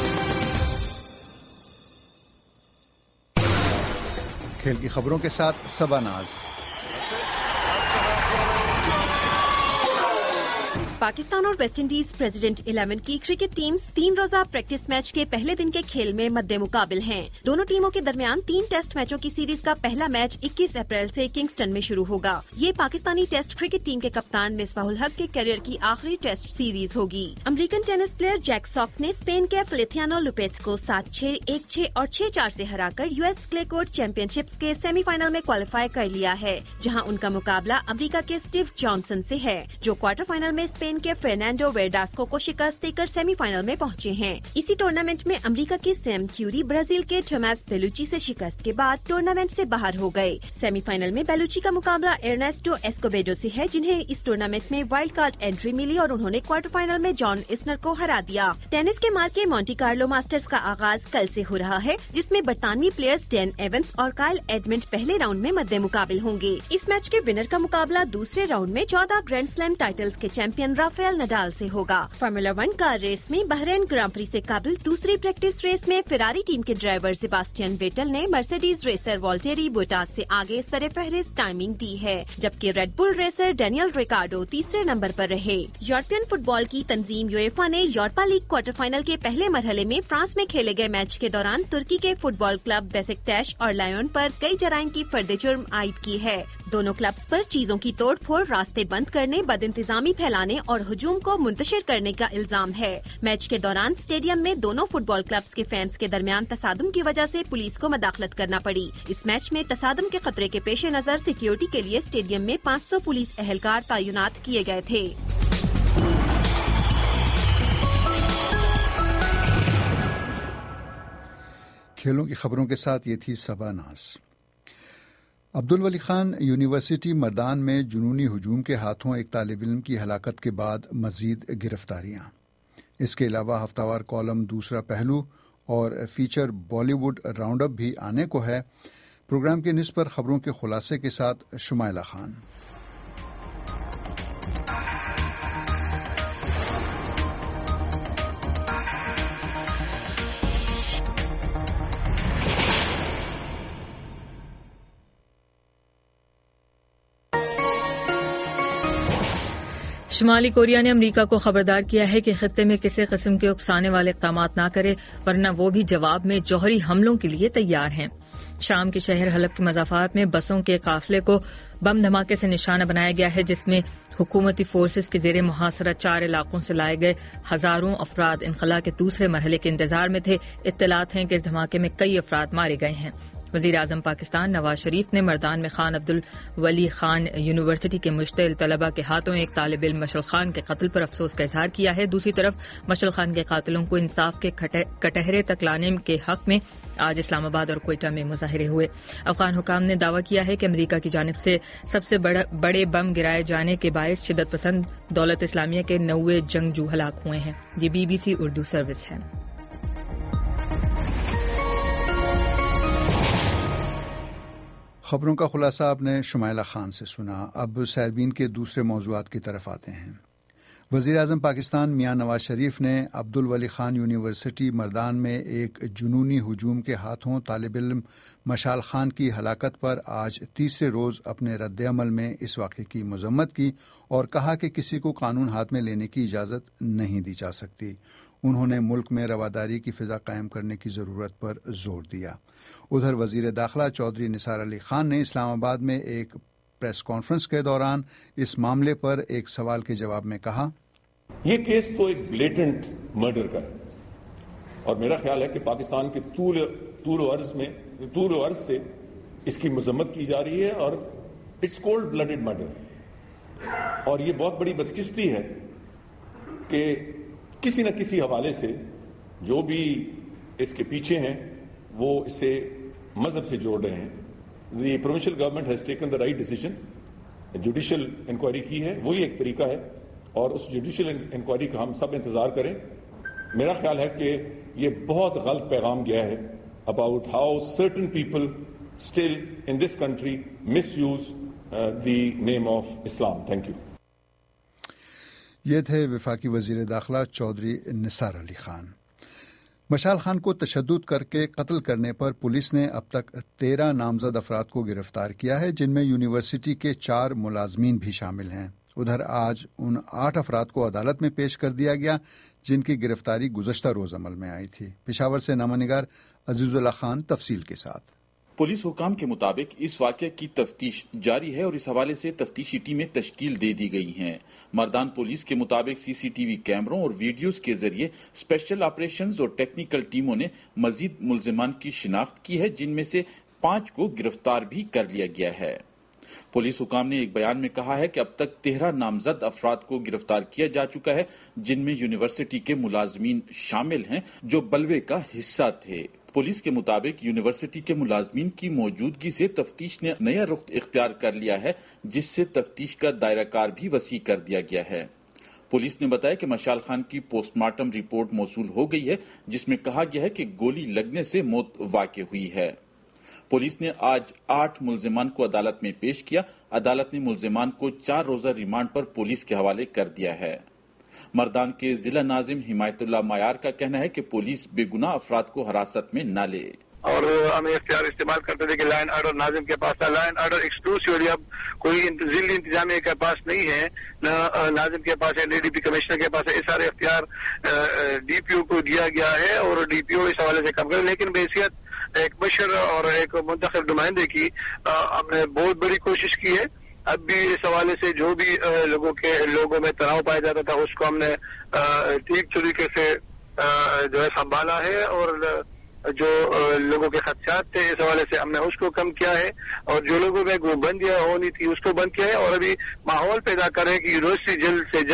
کھیل کی خبروں کے ساتھ صبا ناز۔ پاکستان اور ویسٹ انڈیز پریزیڈنٹ 11 کی کرکٹ ٹیمز 3 روزہ پریکٹس میچ کے پہلے دن کے کھیل میں مد مقابل ہیں۔ دونوں ٹیموں کے درمیان 3 ٹیسٹ میچوں کی سیریز کا پہلا میچ 21 اپریل سے کنگسٹن میں شروع ہوگا۔ یہ پاکستانی ٹیسٹ کرکٹ ٹیم کے کپتان مصباح الحق کے کیریئر کی آخری ٹیسٹ سیریز ہوگی۔ American tennis player Jack Sock نے اسپین کے فلیتھیانو لوپیز کو 7-6، 1-6 اور 6-4 سے ہرا کر US clay court championships کے سیمی فائنل میں کوالیفائی کر لیا ہے، جہاں ان کا مقابلہ امریکہ کے اسٹیو جانسن سے ہے، جو کوارٹر فائنل میں اسپین کے فرنانڈو ویرڈاسکو کو شکست دے کر سیمی فائنل میں پہنچے ہیں۔ اسی ٹورنامنٹ میں امریکہ کے سیم کیوری برازیل کے ٹوماس بیلوچی سے شکست کے بعد ٹورنامنٹ سے باہر ہو گئے۔ سیمی فائنل میں بیلوچی کا مقابلہ ارنیسٹو ایسکوبیڈو سے ہے، جنہیں اس ٹورنامنٹ میں وائلڈ کارڈ انٹری ملی اور انہوں نے کوارٹر فائنل میں جان اسنر کو ہرا دیا۔ ٹینس کے مارکے مونٹی کارلو ماسٹرز کا آغاز کل سے ہو رہا ہے، جس میں برطانوی پلیئرز ڈین ایونز اور کائل ایڈمنڈ پہلے راؤنڈ میں مد مقابل ہوں گے۔ اس میچ کے ونر کا مقابلہ دوسرے راؤنڈ میں 14 گرینڈ سلیم ٹائٹلز کے چیمپئن رافیل نڈال سے ہوگا۔ فارمولا 1 کار ریس میں بحرین گرانڈ پری سے قبل دوسری پریکٹس ریس میں فراری ٹیم کے ڈرائیور سیباسٹین ویٹل نے مرسیڈیز ریسر والٹیری بوٹاس سے آگے سر فہرست ٹائمنگ دی ہے، جبکہ Red Bull racer Daniel Ricciardo تیسرے نمبر پر رہے۔ یورپین فٹ بال کی تنظیم یویفا نے یورپا لیگ کوارٹر فائنل کے پہلے مرحلے میں فرانس میں کھیلے گئے میچ کے دوران ترکی کے فٹ بال کلب بیسکٹیش اور لائن پر کئی جرائم کی فرد جرم عائد کی ہے۔ دونوں کلبز پر چیزوں کی توڑ پھوڑ، راستے بند کرنے، بد انتظامی پھیلانے اور ہجوم کو منتشر کرنے کا الزام ہے۔ میچ کے دوران اسٹیڈیم میں دونوں فٹ بال کلبز کے فینس کے درمیان تصادم کی وجہ سے پولیس کو مداخلت کرنا پڑی۔ اس میچ میں تصادم کے خطرے کے پیش نظر سیکیورٹی کے لیے اسٹیڈیم میں 500 پولیس اہلکار تعینات کیے گئے تھے۔ کھیلوں کی خبروں کے ساتھ یہ تھی صبا ناز۔ عبدالولی خان یونیورسٹی مردان میں جنونی ہجوم کے ہاتھوں ایک طالب علم کی ہلاکت کے بعد مزید گرفتاریاں۔ اس کے علاوہ ہفتہ وار کالم دوسرا پہلو اور feature Bollywood round up بھی آنے کو ہے۔ پروگرام کے نصف پر خبروں کے خلاصے کے ساتھ شمائلہ خان۔ شمالی کوریا نے امریکہ کو خبردار کیا ہے کہ خطے میں کسی قسم کے اکسانے والے اقدامات نہ کرے، ورنہ وہ بھی جواب میں جوہری حملوں کے لیے تیار ہیں۔ شام کے شہر حلب کے مضافات میں بسوں کے قافلے کو بم دھماکے سے نشانہ بنایا گیا ہے، جس میں حکومتی فورسز کے زیر محاصرہ 4 علاقوں سے لائے گئے ہزاروں افراد انخلا کے دوسرے مرحلے کے انتظار میں تھے۔ اطلاعات ہیں کہ اس دھماکے میں کئی افراد مارے گئے ہیں۔ وزیر اعظم پاکستان نواز شریف نے مردان میں خان عبد الولی خان یونیورسٹی کے مشتعل طلبہ کے ہاتھوں ایک طالب علم مشعل خان کے قتل پر افسوس کا اظہار کیا ہے. دوسری طرف مشعل خان کے قاتلوں کو انصاف کے کٹہرے تک لانے کے حق میں آج اسلام آباد اور کوئٹہ میں مظاہرے ہوئے. افغان حکام نے دعویٰ کیا ہے کہ امریکہ کی جانب سے سب سے بڑے بم گرائے جانے کے باعث شدت پسند دولت اسلامیہ کے 90 جنگجو ہلاک ہوئے ہیں. یہ BBC اردو سروس ہے. خبروں کا خلاصہ آپ نے شمائلہ خان سے سنا. اب سیربین کے دوسرے موضوعات کی طرف آتے ہیں. وزیر اعظم پاکستان میاں نواز شریف نے عبد الولی خان یونیورسٹی مردان میں ایک جنونی ہجوم کے ہاتھوں طالب علم مشعل خان کی ہلاکت پر آج تیسرے روز اپنے رد عمل میں اس واقعے کی مذمت کی اور کہا کہ کسی کو قانون ہاتھ میں لینے کی اجازت نہیں دی جا سکتی. انہوں نے ملک میں رواداری کی فضا قائم کرنے کی ضرورت پر زور دیا. ادھر وزیر داخلہ چودھری نثار علی خان نے اسلام آباد میں ایک پریس کانفرنس کے دوران اس معاملے پر ایک سوال کے جواب میں کہا، یہ کیس تو ایک بلیٹنٹ مرڈر کا ہے اور میرا خیال ہے کہ پاکستان کے طول و عرض سے اس کی مذمت کی جا رہی ہے اور اٹس کولڈ بلڈڈ مرڈر. اور یہ بہت بڑی بدقسمتی ہے کہ کسی نہ کسی حوالے سے جو بھی اس کے پیچھے ہیں وہ اسے مذہب سے جوڑ رہے ہیں. The provincial government has taken the right decision. Judicial inquiry کی ہے، وہی ایک طریقہ ہے اور اس جوڈیشل انکوائری کا ہم سب انتظار کریں. میرا خیال ہے کہ یہ بہت غلط پیغام گیا ہے about how certain people still in this country misuse the name of Islam. Thank you. یہ تھے وفاقی وزیر داخلہ چودھری نثار علی خان. مشعل خان کو تشدد کر کے قتل کرنے پر پولیس نے اب تک 13 نامزد افراد کو گرفتار کیا ہے، جن میں یونیورسٹی کے 4 ملازمین بھی شامل ہیں. ادھر آج ان 8 افراد کو عدالت میں پیش کر دیا گیا جن کی گرفتاری گزشتہ روز عمل میں آئی تھی. پشاور سے نامہ نگار عزیز اللہ خان تفصیل کے ساتھ. پولیس حکام کے مطابق اس واقعے کی تفتیش جاری ہے اور اس حوالے سے تفتیشی ٹیمیں تشکیل دے دی گئی ہیں. مردان پولیس کے مطابق CCTV کیمروں اور ویڈیوز کے ذریعے اسپیشل آپریشنز اور ٹیکنیکل ٹیموں نے مزید ملزمان کی شناخت کی ہے، جن میں سے 5 کو گرفتار بھی کر لیا گیا ہے. پولیس حکام نے ایک بیان میں کہا ہے کہ اب تک 13 نامزد افراد کو گرفتار کیا جا چکا ہے، جن میں یونیورسٹی کے ملازمین شامل ہیں جو بلوے کا حصہ تھے. پولیس کے مطابق یونیورسٹی کے ملازمین کی موجودگی سے تفتیش نے نیا رخ اختیار کر لیا ہے، جس سے تفتیش کا دائرہ کار بھی وسیع کر دیا گیا ہے. پولیس نے بتایا کہ مشعل خان کی پوسٹ مارٹم رپورٹ موصول ہو گئی ہے، جس میں کہا گیا ہے کہ گولی لگنے سے موت واقع ہوئی ہے. پولیس نے آج 8 ملزمان کو عدالت میں پیش کیا. عدالت نے ملزمان کو 4 روزہ ریمانڈ پر پولیس کے حوالے کر دیا ہے. مردان کے ضلع ناظم حمایت اللہ معیار کا کہنا ہے کہ پولیس بے گناہ افراد کو حراست میں نہ لے. اور ہمیں اختیار استعمال کرتے تھے کہ لائن آرڈر ناظم کے پاس تھا. لائن آرڈر ایکسکلوسیولی اب کوئی ضلعی انتظامیہ کے پاس نہیں ہے، نہ ناظم کے پاس ہے، نہ DP کمشنر کے پاس ہے. یہ سارے اختیار DPO کو دیا گیا ہے اور DPO اس حوالے سے کام کرے. لیکن بحیثیت ایک مشر اور ایک منتخب نمائندے کی ہم نے بہت بڑی کوشش کی ہے. اب بھی اس حوالے سے جو بھی لوگوں میں تناؤ پایا جاتا تھا اس کو ہم نے ٹھیک طریقے سے جو ہے سنبھالا ہے اور جو لوگوں کے خدشات تھے اس حوالے سے ہم نے اس کو کم کیا ہے اور جو لوگوں میں بندیاں ہونی تھی اس کو بند کیا ہے اور ابھی ماحول پیدا کرے کہ یونیورسٹی جلد سے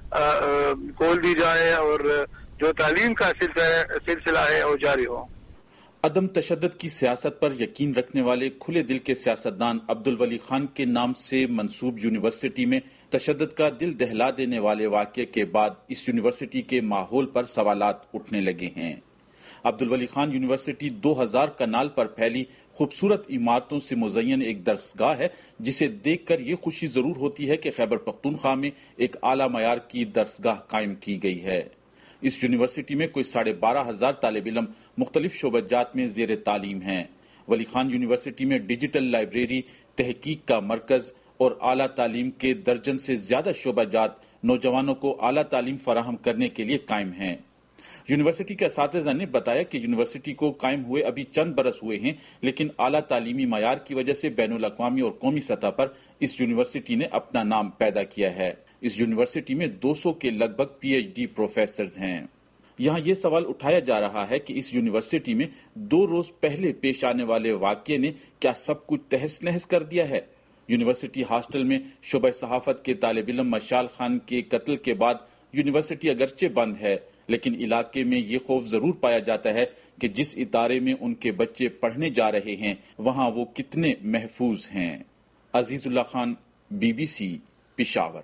جلد کھول دی جائے اور جو تعلیم کا سلسلہ ہے وہ جاری ہو. عدم تشدد کی سیاست پر یقین رکھنے والے کھلے دل کے سیاستدان عبد الولی خان کے نام سے منسوب یونیورسٹی میں تشدد کا دل دہلا دینے والے واقعے کے بعد اس یونیورسٹی کے ماحول پر سوالات اٹھنے لگے ہیں. عبد الولی خان یونیورسٹی 2000 کنال پر پھیلی خوبصورت عمارتوں سے مزین ایک درسگاہ ہے، جسے دیکھ کر یہ خوشی ضرور ہوتی ہے کہ خیبر پختونخوا میں ایک اعلی معیار کی درسگاہ قائم کی گئی ہے. اس یونیورسٹی میں کوئی 12,500 طالب علم مختلف شعبہ جات میں زیر تعلیم ہیں. ولی خان یونیورسٹی میں ڈیجیٹل لائبریری، تحقیق کا مرکز اور اعلیٰ تعلیم کے درجن سے زیادہ شعبہ جات نوجوانوں کو اعلیٰ تعلیم فراہم کرنے کے لیے قائم ہیں. یونیورسٹی کے اساتذہ نے بتایا کہ یونیورسٹی کو قائم ہوئے ابھی چند برس ہوئے ہیں، لیکن اعلیٰ تعلیمی معیار کی وجہ سے بین الاقوامی اور قومی سطح پر اس یونیورسٹی نے اپنا نام پیدا کیا ہے. اس یونیورسٹی میں 200 کے لگ بھگ PhD پروفیسرز ہیں. یہاں یہ سوال اٹھایا جا رہا ہے کہ اس یونیورسٹی میں 2 روز پہلے پیش آنے والے واقعے نے کیا سب کچھ تہس نہس کر دیا ہے؟ یونیورسٹی ہاسٹل میں شعبہ صحافت کے طالب علم مشال خان کے قتل کے بعد یونیورسٹی اگرچہ بند ہے، لیکن علاقے میں یہ خوف ضرور پایا جاتا ہے کہ جس ادارے میں ان کے بچے پڑھنے جا رہے ہیں وہاں وہ کتنے محفوظ ہیں۔ عزیز اللہ خان، BBC، پشاور۔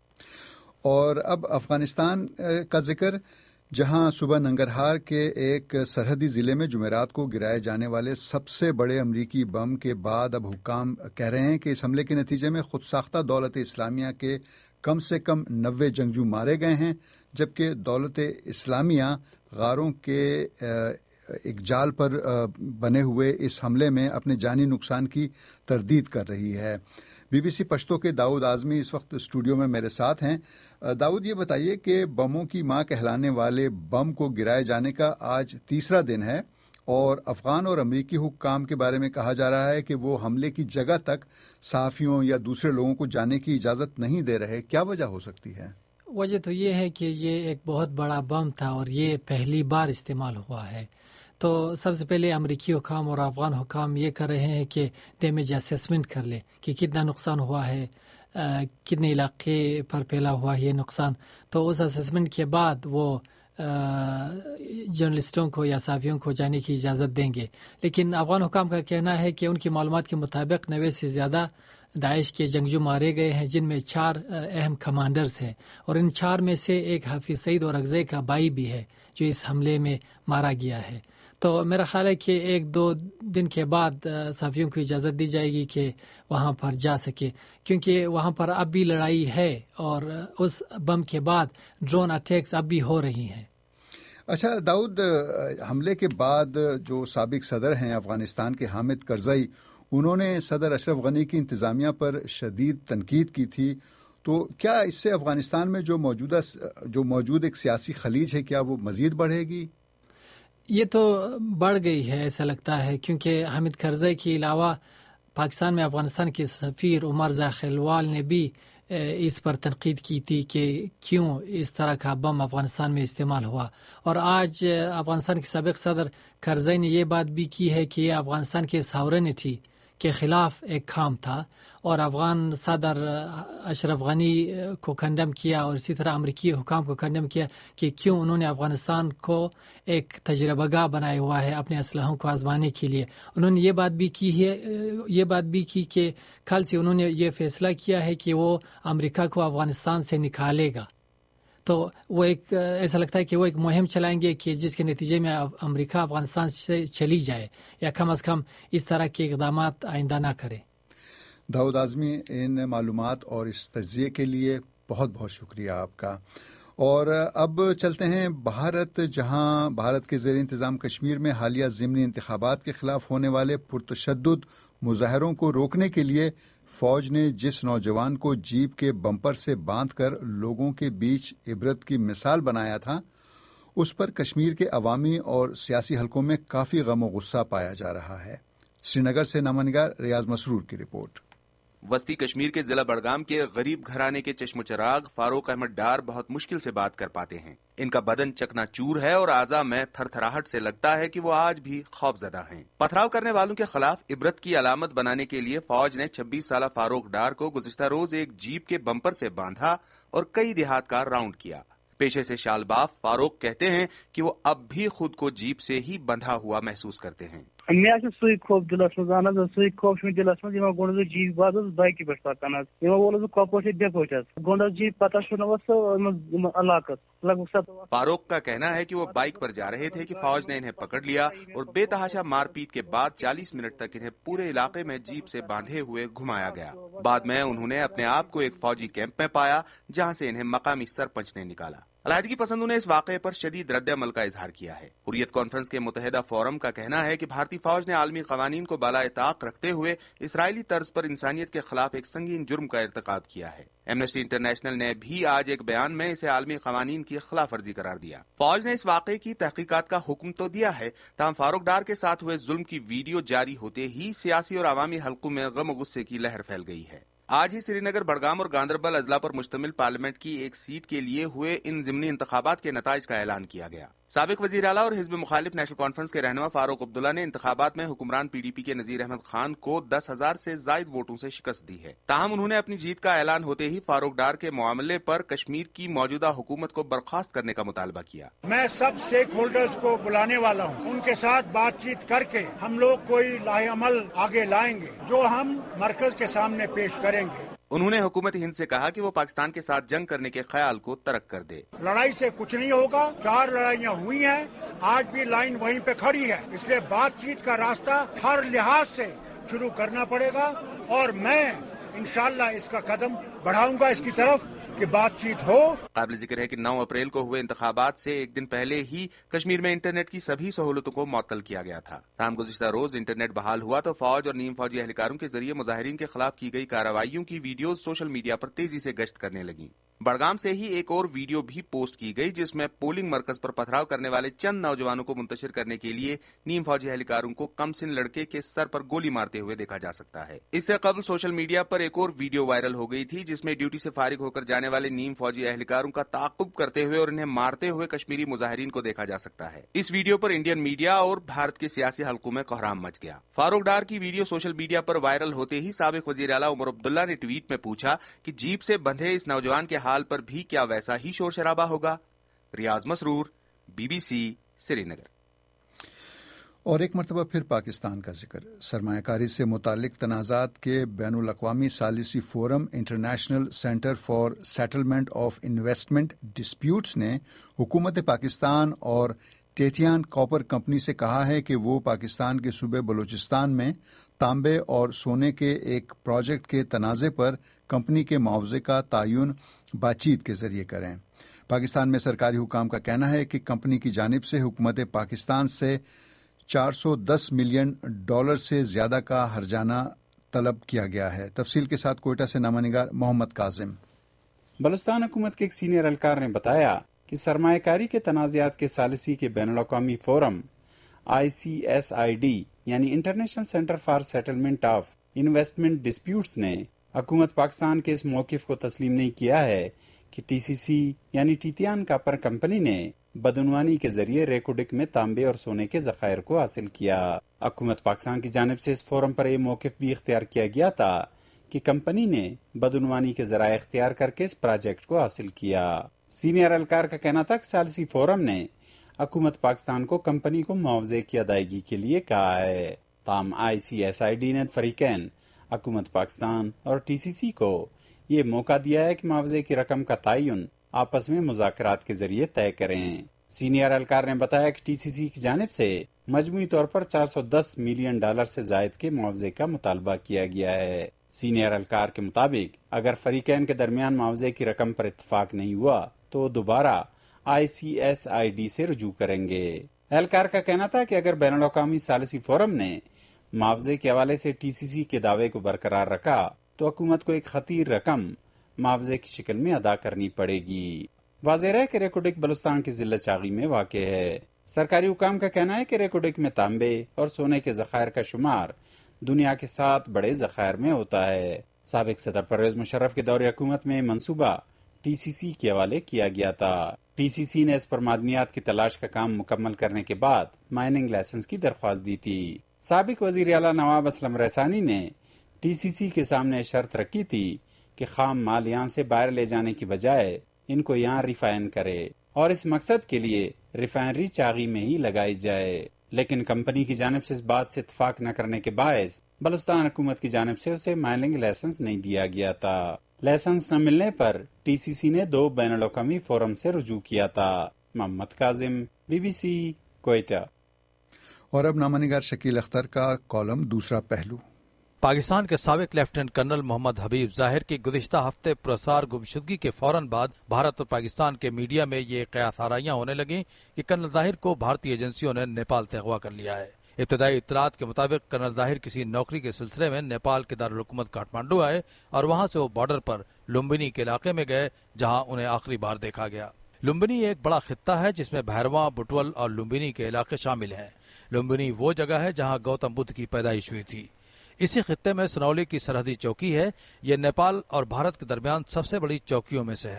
اور اب افغانستان کا ذکر، جہاں صبح ننگرہار کے ایک سرحدی ضلع میں جمعرات کو گرائے جانے والے سب سے بڑے امریکی بم کے بعد اب حکام کہہ رہے ہیں کہ اس حملے کے نتیجے میں خود ساختہ دولت اسلامیہ کے کم سے کم 90 جنگجو مارے گئے ہیں، جبکہ دولت اسلامیہ غاروں کے ایک جال پر بنے ہوئے اس حملے میں اپنے جانی نقصان کی تردید کر رہی ہے۔ BBC پشتو کے داؤد اعظمی اس وقت اسٹوڈیو میں میرے ساتھ ہیں۔ داؤد، یہ بتائیے کہ بموں کی ماں کہلانے والے بم کو گرائے جانے کا آج تیسرا دن ہے، اور افغان اور امریکی حکام کے بارے میں کہا جا رہا ہے کہ وہ حملے کی جگہ تک صحافیوں یا دوسرے لوگوں کو جانے کی اجازت نہیں دے رہے۔ کیا وجہ ہو سکتی ہے؟ وجہ تو یہ ہے کہ یہ ایک بہت بڑا بم تھا اور یہ پہلی بار استعمال ہوا ہے، تو سب سے پہلے امریکی حکام اور افغان حکام یہ کر رہے ہیں کہ ڈیمیج اسیسمنٹ کر لے کہ کتنا نقصان ہوا ہے، کتنے علاقے پر پھیلا ہوا ہے یہ نقصان، تو اس اسیسمنٹ کے بعد وہ جرنلسٹوں کو یا صحافیوں کو جانے کی اجازت دیں گے۔ لیکن افغان حکام کا کہنا ہے کہ ان کی معلومات کے مطابق 90 سے زیادہ داعش کے جنگجو مارے گئے ہیں، جن میں 4 اہم کمانڈرز ہیں، اور ان 4 میں سے ایک حافظ سعید اور اغزے کا بھائی بھی ہے جو اس حملے میں مارا گیا ہے۔ تو میرا خیال ہے کہ 1-2 دن کے بعد صحافیوں کو اجازت دی جائے گی کہ وہاں پر جا سکے، کیونکہ وہاں پر اب بھی لڑائی ہے اور اس بم کے بعد ڈرون اٹیکس اب بھی ہو رہی ہیں۔ اچھا داؤد، حملے کے بعد جو سابق صدر ہیں افغانستان کے حامد کرزئی، انہوں نے صدر اشرف غنی کی انتظامیہ پر شدید تنقید کی تھی، تو کیا اس سے افغانستان میں جو موجود ایک سیاسی خلیج ہے کیا وہ مزید بڑھے گی؟ یہ تو بڑھ گئی ہے ایسا لگتا ہے، کیونکہ حامد کرزئی کے علاوہ پاکستان میں افغانستان کے سفیر عمر زاخیلوال نے بھی اس پر تنقید کی تھی کہ کیوں اس طرح کا بم افغانستان میں استعمال ہوا، اور آج افغانستان کے سابق صدر کرزئی نے یہ بات بھی کی ہے کہ یہ افغانستان کے ساورنٹی کے خلاف ایک کام تھا، اور افغان صدر اشرف غنی کو کنڈم کیا اور اسی طرح امریکی حکام کو کنڈم کیا کہ کیوں انہوں نے افغانستان کو ایک تجربہ گاہ بنایا ہوا ہے اپنے اسلحوں کو آزمانے کے لیے۔ انہوں نے یہ بات بھی کی کہ کل سے انہوں نے یہ فیصلہ کیا ہے کہ وہ امریکہ کو افغانستان سے نکالے گا، تو وہ ایسا لگتا ہے کہ وہ ایک مہم چلائیں گے کہ جس کے نتیجے میں امریکہ افغانستان سے چلی جائے، یا کم از کم اس طرح کے اقدامات آئندہ نہ کرے۔ داؤد اعظمی، ان معلومات اور اس تجزیے کے لیے بہت بہت شکریہ آپ کا۔ اور اب چلتے ہیں بھارت، جہاں بھارت کے زیر انتظام کشمیر میں حالیہ ضمنی انتخابات کے خلاف ہونے والے پرتشدد مظاہروں کو روکنے کے لیے فوج نے جس نوجوان کو جیپ کے بمپر سے باندھ کر لوگوں کے بیچ عبرت کی مثال بنایا تھا، اس پر کشمیر کے عوامی اور سیاسی حلقوں میں کافی غم و غصہ پایا جا رہا ہے۔ سری نگر سے نامہ نگار ریاض مسرور کی رپورٹ۔ وسطی کشمیر کے ضلع بڑگام کے غریب گھرانے کے چشم و چراغ فاروق احمد ڈار بہت مشکل سے بات کر پاتے ہیں۔ ان کا بدن چکنا چور ہے اور اعضاء میں تھر تھراہٹ سے لگتا ہے کہ وہ آج بھی خوف زدہ ہیں۔ پتھراؤ کرنے والوں کے خلاف عبرت کی علامت بنانے کے لیے فوج نے 26 سالہ فاروق ڈار کو گزشتہ روز ایک جیپ کے بمپر سے باندھا اور کئی دیہات کا راؤنڈ کیا۔ پیشے سے شال باف فاروق کہتے ہیں کہ وہ اب بھی خود کو جیپ سے ہی بندھا ہوا محسوس کرتے ہیں۔ سی خوف دلس مز سی خوف دلس مز گوس جیپ بعد بائکہ پہ پکان وولس کپور سے ڈپوٹ گوس جیپ پتہ علاقہ لگ بھگ۔ فاروق کا کہنا ہے کہ وہ بائک پر جا رہے تھے کہ فوج نے انہیں پکڑ لیا اور بے تحاشا مار پیٹ کے بعد 40 منٹ تک انہیں پورے علاقے میں جیپ سے باندھے ہوئے گھمایا گیا۔ بعد میں انہوں نے اپنے آپ کو ایک فوجی کیمپ میں پایا جہاں سے انہیں مقامی سرپنچ نے نکالا۔ علیحدگی پسندوں نے اس واقعے پر شدید رد عمل کا اظہار کیا ہے۔ حریت کانفرنس کے متحدہ فورم کا کہنا ہے کہ بھارتی فوج نے عالمی قوانین کو بالائے طاق رکھتے ہوئے اسرائیلی طرز پر انسانیت کے خلاف ایک سنگین جرم کا ارتکاب کیا ہے۔ ایمنسٹی انٹرنیشنل نے بھی آج ایک بیان میں اسے عالمی قوانین کی خلاف ورزی قرار دیا۔ فوج نے اس واقعے کی تحقیقات کا حکم تو دیا ہے، تاہم فاروق ڈار کے ساتھ ہوئے ظلم کی ویڈیو جاری ہوتے ہی سیاسی اور عوامی حلقوں میں غم و غصے کی لہر پھیل گئی ہے۔ آج ہی سری نگر، بڑگام اور گاندربل اضلاع پر مشتمل پارلیمنٹ کی ایک سیٹ کے لیے ہوئے ان ضمنی انتخابات کے نتائج کا اعلان کیا گیا۔ سابق وزیر اعلیٰ اور حزب مخالف نیشنل کانفرنس کے رہنما فاروق عبداللہ نے انتخابات میں حکمران PDP کے نذیر احمد خان کو 10,000 سے زائد ووٹوں سے شکست دی ہے. تاہم انہوں نے اپنی جیت کا اعلان ہوتے ہی فاروق ڈار کے معاملے پر کشمیر کی موجودہ حکومت کو برخاست کرنے کا مطالبہ کیا. میں سب اسٹیک ہولڈرز کو بلانے والا ہوں, ان کے ساتھ بات چیت کر کے ہم لوگ کوئی لاہ عمل آگے لائیں گے جو ہم مرکز کے سامنے پیش کریں گے. انہوں نے حکومت ہند سے کہا کہ وہ پاکستان کے ساتھ جنگ کرنے کے خیال کو ترک کر دے. لڑائی سے کچھ نہیں ہوگا, 4 لڑائیاں ہوئی ہیں, آج بھی لائن وہیں پہ کھڑی ہے, اس لیے بات چیت کا راستہ ہر لحاظ سے شروع کرنا پڑے گا اور میں انشاءاللہ اس کا قدم بڑھاؤں گا اس کی طرف کہ بات چیت ہو. قابل ذکر ہے کہ 9 اپریل کو ہوئے انتخابات سے ایک دن پہلے ہی کشمیر میں انٹرنیٹ کی سبھی سہولتوں کو معطل کیا گیا تھا. تاہم گزشتہ روز انٹرنیٹ بحال ہوا تو فوج اور نیم فوجی اہلکاروں کے ذریعے مظاہرین کے خلاف کی گئی کارروائیوں کی ویڈیوز سوشل میڈیا پر تیزی سے گشت کرنے لگیں. بڑگام سے ہی ایک اور ویڈیو بھی پوسٹ کی گئی جس میں پولنگ مرکز پر پتھراؤ کرنے والے چند نوجوانوں کو منتشر کرنے کے لیے نیم فوجی اہلکاروں کو کم سن لڑکے کے سر پر گولی مارتے ہوئے دیکھا جا سکتا ہے. اس سے قبل سوشل میڈیا پر ایک اور ویڈیو وائرل ہو گئی تھی جس میں ڈیوٹی سے فارغ ہو کر جانے والے نیم فوجی اہلکاروں کا تعاقب کرتے ہوئے اور انہیں مارتے ہوئے کشمیری مظاہرین کو دیکھا جا سکتا ہے. اس ویڈیو پر انڈین میڈیا اور بھارت کے سیاسی حلقوں میں کوہرام مچ گیا. فاروق ڈار کی ویڈیو سوشل میڈیا پر وائرل ہوتے ہی سابق وزیر اعلیٰ عمر عبداللہ نے ٹویٹ میں پوچھا کہ جیپ سے بندھے اس نوجوان کے حال پر بھی کیا ویسا ہی شور شرابہ ہوگا. ریاض مسرور, BBC, سری نگر. اور ایک مرتبہ پھر پاکستان کا ذکر. سرمایہ کاری سے متعلق تنازعات کے بین الاقوامی ثالثی forum international centre for settlement of investment disputes نے حکومت پاکستان اور ٹیٹیان کاپر کمپنی سے کہا ہے کہ وہ پاکستان کے صوبے بلوچستان میں تانبے اور سونے کے ایک پروجیکٹ کے تنازع پر کمپنی کے معاوضے کا تعین بات چیت کے ذریعے کریں. پاکستان میں سرکاری حکام کا کہنا ہے کہ کمپنی کی جانب سے حکومت پاکستان سے $410 ملین سے زیادہ کا ہرجانہ طلب کیا گیا ہے. تفصیل کے ساتھ کوئٹہ سے نامہ نگار محمد کاظم. بلوچستان حکومت کے ایک سینئر اہلکار نے بتایا کہ سرمایہ کاری کے تنازعات کے ثالثی کے بین الاقوامی فورم ICSID یعنی international centre for settlement of investment disputes نے حکومت پاکستان کے اس موقف کو تسلیم نہیں کیا ہے کہ TCC یعنی ٹیٹیان کاپر کمپنی نے بدعنوانی کے ذریعے ریکوڈک میں تانبے اور سونے کے ذخائر کو حاصل کیا. حکومت پاکستان کی جانب سے اس فورم پر یہ موقف بھی اختیار کیا گیا تھا کہ کمپنی نے بدعنوانی کے ذرائع اختیار کر کے اس پروجیکٹ کو حاصل کیا. سینئر اہلکار کا کہنا تھا کہ ثالثی فورم نے حکومت پاکستان کو کمپنی کو معاوضے کی ادائیگی کے لیے کہا ہے. تاہم ICSID نے فریقین حکومت پاکستان اور TCC کو یہ موقع دیا ہے کہ معاوضے کی رقم کا تعین آپس میں مذاکرات کے ذریعے طے کریں. سینئر اہلکار نے بتایا کہ TCC کی جانب سے مجموعی طور پر $410 ملین سے زائد کے معاوضے کا مطالبہ کیا گیا ہے. سینئر اہلکار کے مطابق اگر فریقین کے درمیان معاوضے کی رقم پر اتفاق نہیں ہوا تو دوبارہ ICSID سے رجوع کریں گے. اہلکار کا کہنا تھا کہ اگر بین الاقوامی ثالثی فورم نے معاوضے کے حوالے سے TCC کے دعوے کو برقرار رکھا تو حکومت کو ایک خطیر رقم معاوضے کی شکل میں ادا کرنی پڑے گی. واضح ہے کہ ریکوڈک بلوچستان کی ضلع چاغی میں واقع ہے. سرکاری حکام کا کہنا ہے کہ ریکوڈک میں تانبے اور سونے کے ذخائر کا شمار دنیا کے 7 بڑے ذخائر میں ہوتا ہے. سابق صدر پرویز مشرف کے دور حکومت میں منصوبہ TCC کے حوالے کیا گیا تھا. TCC نے اس پر معدنیات کی تلاش کا کام مکمل کرنے کے بعد مائننگ لائسنس کی درخواست دی تھی. سابق وزیر اعلیٰ نواب اسلم رحسانی نے TCC کے سامنے شرط رکھی تھی کہ خام مال یہاں سے باہر لے جانے کی بجائے ان کو یہاں ریفائن کرے اور اس مقصد کے لیے ریفائنری چاغی میں ہی لگائی جائے. لیکن کمپنی کی جانب سے اس بات سے اتفاق نہ کرنے کے باعث بلوچستان حکومت کی جانب سے اسے مائننگ لائسنس نہیں دیا گیا تھا. لائسنس نہ ملنے پر TCC نے 2 بین الاقوامی فورم سے رجوع کیا تھا. محمد کاظم, BBC, کوئٹہ. اور اب نامہ نگار شکیل اختر کا کالم دوسرا پہلو. پاکستان کے سابق لیفٹیننٹ کرنل محمد حبیب ظاہر کی گزشتہ ہفتے پراسرار گمشدگی کے فوراً بعد بھارت اور پاکستان کے میڈیا میں یہ قیاس آرائیاں ہونے لگیں کہ کرنل ظاہر کو بھارتی ایجنسیوں نے نیپال سے اغوا کر لیا ہے. ابتدائی اطلاعات کے مطابق کرنل ظاہر کسی نوکری کے سلسلے میں نیپال کے دارالحکومت کاٹمانڈو آئے اور وہاں سے وہ بارڈر پر لمبنی کے علاقے میں گئے جہاں انہیں آخری بار دیکھا گیا. لمبنی ایک بڑا خطہ ہے جس میں بھیرواں, بٹول اور لمبنی کے علاقے شامل ہیں. لمبنی وہ جگہ ہے جہاں گوتم بدھ کی پیدائش ہوئی تھی. اسی خطے میں سنولی کی سرحدی چوکی ہے. یہ نیپال اور بھارت کے درمیان سب سے بڑی چوکیوں میں سے ہے.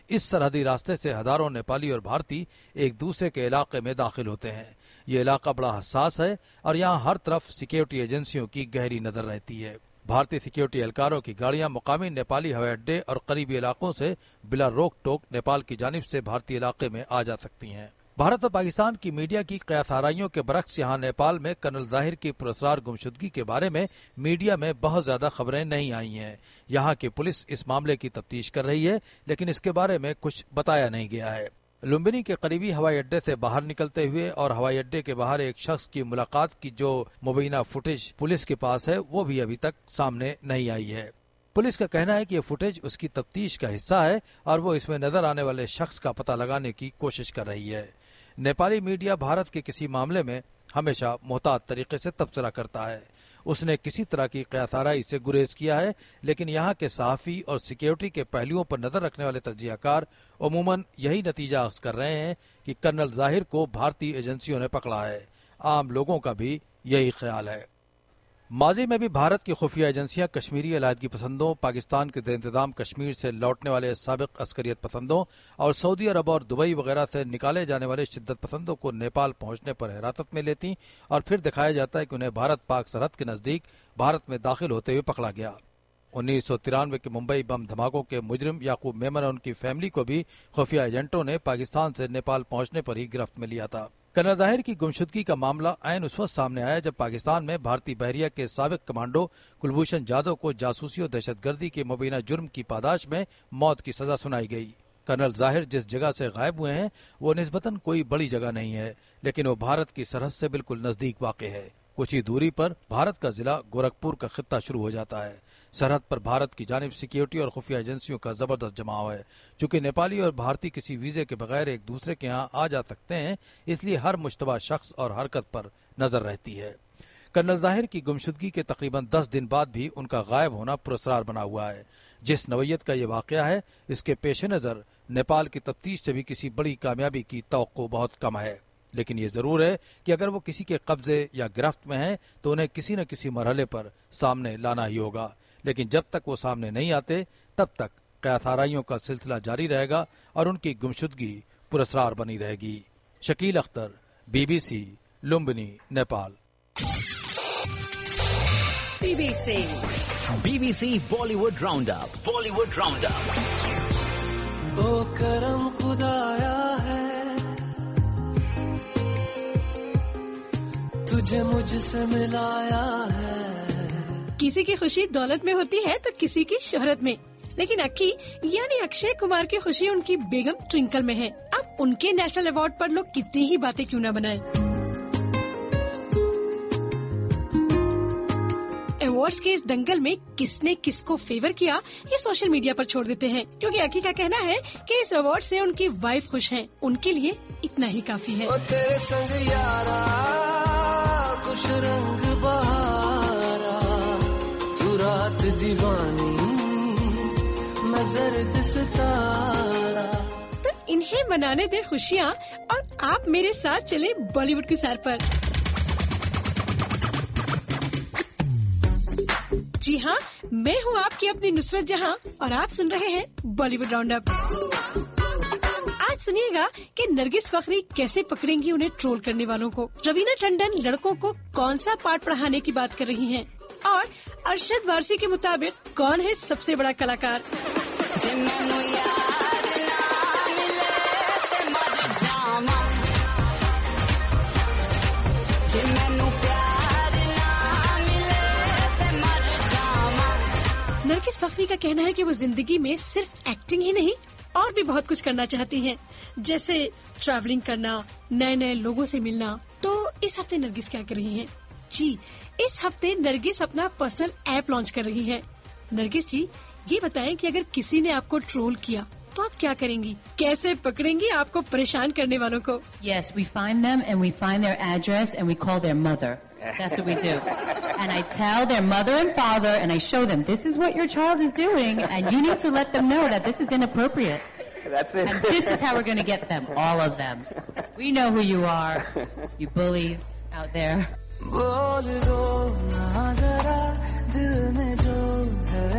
इस सरहदी रास्ते से हजारों नेपाली और भारतीय एक दूसरे के इलाके में दाखिल होते हैं। ये इलाका बड़ा हसास है और यहाँ हर तरफ सिक्योरिटी एजेंसियों की गहरी नजर रहती है। भारतीय सिक्योरिटी एहलकारों की गाड़ियां मुकामी नेपाली हवाई अड्डे और करीबी इलाकों से बिला रोक टोक नेपाल की जानिब से भारतीय इलाके में आ जा सकती हैं। भारत और पाकिस्तान की मीडिया की क़यासाराइयों के बरक्स यहाँ नेपाल में कर्नल ज़ाहिर की पुरस्कार गुमशुदगी के बारे में मीडिया में बहुत ज्यादा खबरें नहीं आई हैं। यहाँ की पुलिस इस मामले की तफ्तीश कर रही है, लेकिन इसके बारे में कुछ बताया नहीं गया है। लुम्बिनी के करीबी हवाई अड्डे से बाहर निकलते हुए और हवाई अड्डे के बाहर एक शख्स की मुलाकात की जो मुबीना फुटेज पुलिस के पास है, वो भी अभी तक सामने नहीं आई है। पुलिस का कहना है कि ये फुटेज उसकी तफ्तीश का हिस्सा है और वो इसमें नजर आने वाले शख्स का पता लगाने की कोशिश कर रही है। नेपाली मीडिया भारत के किसी मामले में हमेशा मोहतात तरीके से तबसरा करता है। उसने किसी तरह की क़यासाराई से गुरेज किया है, लेकिन यहाँ के सहाफ़ी और सिक्योरिटी के पहलुओं पर नजर रखने वाले तज्जियाकार अमूमन यही नतीजा अख्ज़ कर रहे हैं कि कर्नल ज़ाहिर को भारतीय एजेंसियों ने पकड़ा है। आम लोगों का भी यही ख्याल है। माजी में भी भारत की खुफिया एजेंसियां कश्मीरी अलायदगी पसंदों, पाकिस्तान के इंतजाम कश्मीर से लौटने वाले साबिक अस्करियत पसंदों और सऊदी अरब और दुबई वगैरह से निकाले जाने वाले शिद्दत पसंदों को नेपाल पहुंचने पर हिरासत में लेती और फिर दिखाया जाता है कि उन्हें भारत पाक सरहद के नजदीक भारत में दाखिल होते हुए पकड़ा गया। 1993 के मुंबई बम धमाकों के मुजरिम याकूब मेमन और उनकी फैमिली को भी खुफिया एजेंटों ने पाकिस्तान से नेपाल पहुंचने पर ही गिरफ्त में लिया था। कर्नल ज़ाहिर की गुमशुदगी का मामला ऐन उस वक्त सामने आया जब पाकिस्तान में भारतीय बहरिया के साबिक कमांडो कुलभूषण जाधव को जासूसी और दहशतगर्दी के मुबीना जुर्म की पादाश में मौत की सजा सुनाई गई। कर्नल ज़ाहिर जिस जगह से गायब हुए हैं वो निस्बतन कोई बड़ी जगह नहीं है, लेकिन वो भारत की सरहद से बिल्कुल नजदीक वाक़ है। कुछ ही दूरी पर भारत का जिला गोरखपुर का खित्ता शुरू हो जाता है। सरहद पर भारत की जानिब सिक्योरिटी और खुफिया एजेंसियों का जबरदस्त जमाव है। चूंकि नेपाली और भारतीय किसी वीजे के बगैर एक दूसरे के यहाँ आ जा सकते हैं, इसलिए हर मुश्तबा शख्स और हरकत पर नजर रहती है। कर्नल ज़ाहिर की गुमशुदगी के तकरीबन 10 दिन बाद भी उनका गायब होना पुरस्कार बना हुआ है। जिस नवैयत का ये वाकया है, इसके पेश नजर नेपाल की तफ्तीश से भी किसी बड़ी कामयाबी की तवक्को बहुत कम है। लेकिन ये जरूर है कि अगर वो किसी के कब्जे या गिरफ्त में हैं तो उन्हें किसी न किसी मरहले पर सामने लाना ही होगा। लेकिन जब तक वो सामने नहीं आते तब तक क़यासाराइयों का सिलसिला जारी रहेगा और उनकी गुमशुदगी पुरस्कार बनी रहेगी। Shakeel Akhtar, BBC, Lumbini, Nepal. BBC Bollywood Roundup. Bollywood Roundup. ओ करम खुदाया है तुझे मुझसे मिलाया है। किसी की खुशी दौलत में होती है तो किसी की शोहरत में, लेकिन अक्की यानी अक्षय कुमार की खुशी उनकी बेगम ट्विंकल में है। अब उनके नेशनल अवार्ड पर लोग कितनी ही बातें क्यों न बनाएं। अवार्ड्स के इस दंगल में किसने किसको फेवर किया ये सोशल मीडिया पर छोड़ देते हैं, क्योंकि अक्की का कहना है कि इस अवार्ड से उनकी वाइफ खुश है। उनके लिए इतना ही काफी है। तेरे संग यारा खुश रंग बहारा तू रात दीवानी मैं जर्द सितारा। तो इन्हें मनाने दे खुशियाँ और आप मेरे साथ चले बॉलीवुड की सैर पर। जी हाँ, मैं हूँ आपकी अपनी नुसरत जहाँ और आप सुन रहे हैं बॉलीवुड राउंडअप। आज सुनिएगा कि नरगिस फखरी कैसे पकड़ेंगी उन्हें ट्रोल करने वालों को। रवीना टंडन लड़कों को कौन सा पाठ पढ़ाने की बात कर रही हैं और अरशद वारसी के मुताबिक कौन है सबसे बड़ा कलाकार। नरगिस फखरी का कहना है कि वो जिंदगी में सिर्फ एक्टिंग ही नहीं और भी बहुत कुछ करना चाहती हैं, जैसे ट्रैवलिंग करना, नए नए लोगों से मिलना। तो इस हफ्ते नरगिस क्या कर रही हैं? जी, इस हफ्ते नरगिस अपना पर्सनल ऐप लॉन्च कर रही है। नरगिस जी, ये बताएं कि अगर किसी ने आपको ट्रोल किया तो आप क्या करेंगी? कैसे पकड़ेंगी आपको परेशान करने वालों को? Yes, we find them and we find their address and we call their mother. That's what we do. And I tell their mother and father and I show them this is what your child is doing and you need to let them know that this is inappropriate. That's it. And this is how we're going to get them, all of them. We know who you are, you bullies out there. बोल दो ना जरा दिल में जो है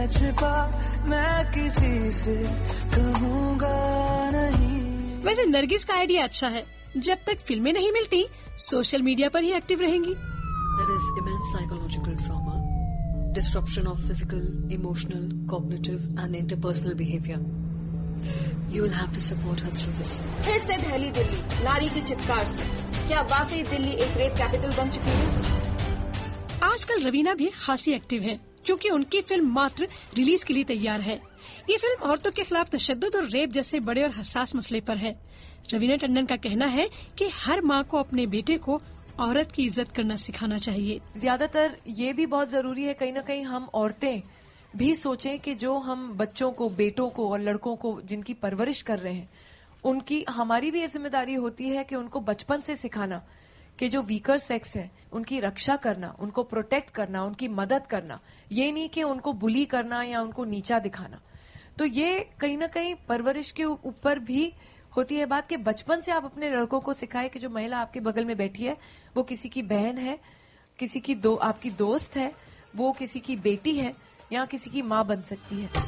छिपा मैं किसी से कहूँगा नहीं। वैसे नरगिस का आइडिया अच्छा है, जब तक फिल्में नहीं मिलती सोशल मीडिया पर ही एक्टिव रहेंगी। There is immense psychological trauma, disruption of physical, emotional, cognitive and interpersonal behavior. You will have to support her through this. फिर से दहली दिल्ली नारी की चित्कार से, क्या वाकई दिल्ली एक रेप कैपिटल बन चुकी है? आजकल रवीना भी खासी एक्टिव है, क्योंकि उनकी फिल्म मात्र रिलीज के लिए तैयार है। ये फिल्म औरतों के खिलाफ तशद्दुद और रेप जैसे बड़े और हसास मसले पर है। रवीना टंडन का कहना है कि हर माँ को अपने बेटे को औरत की इज्जत करना सिखाना चाहिए। ज्यादातर ये भी बहुत जरूरी है, कहीं ना कहीं हम औरतें भी सोचें कि जो हम बच्चों को, बेटों को और लड़कों को जिनकी परवरिश कर रहे हैं, उनकी हमारी भी ये जिम्मेदारी होती है कि उनको बचपन से सिखाना कि जो वीकर सेक्स है उनकी रक्षा करना, उनको प्रोटेक्ट करना, उनकी मदद करना, ये नहीं कि उनको बुली करना या उनको नीचा दिखाना। तो ये कहीं ना कहीं परवरिश के ऊपर भी होती है बात कि बचपन से आप अपने लड़कों को सिखाए कि जो महिला आपके बगल में बैठी है वो किसी की बहन है, किसी की आपकी दोस्त है, वो किसी की बेटी है या किसी की माँ बन सकती है।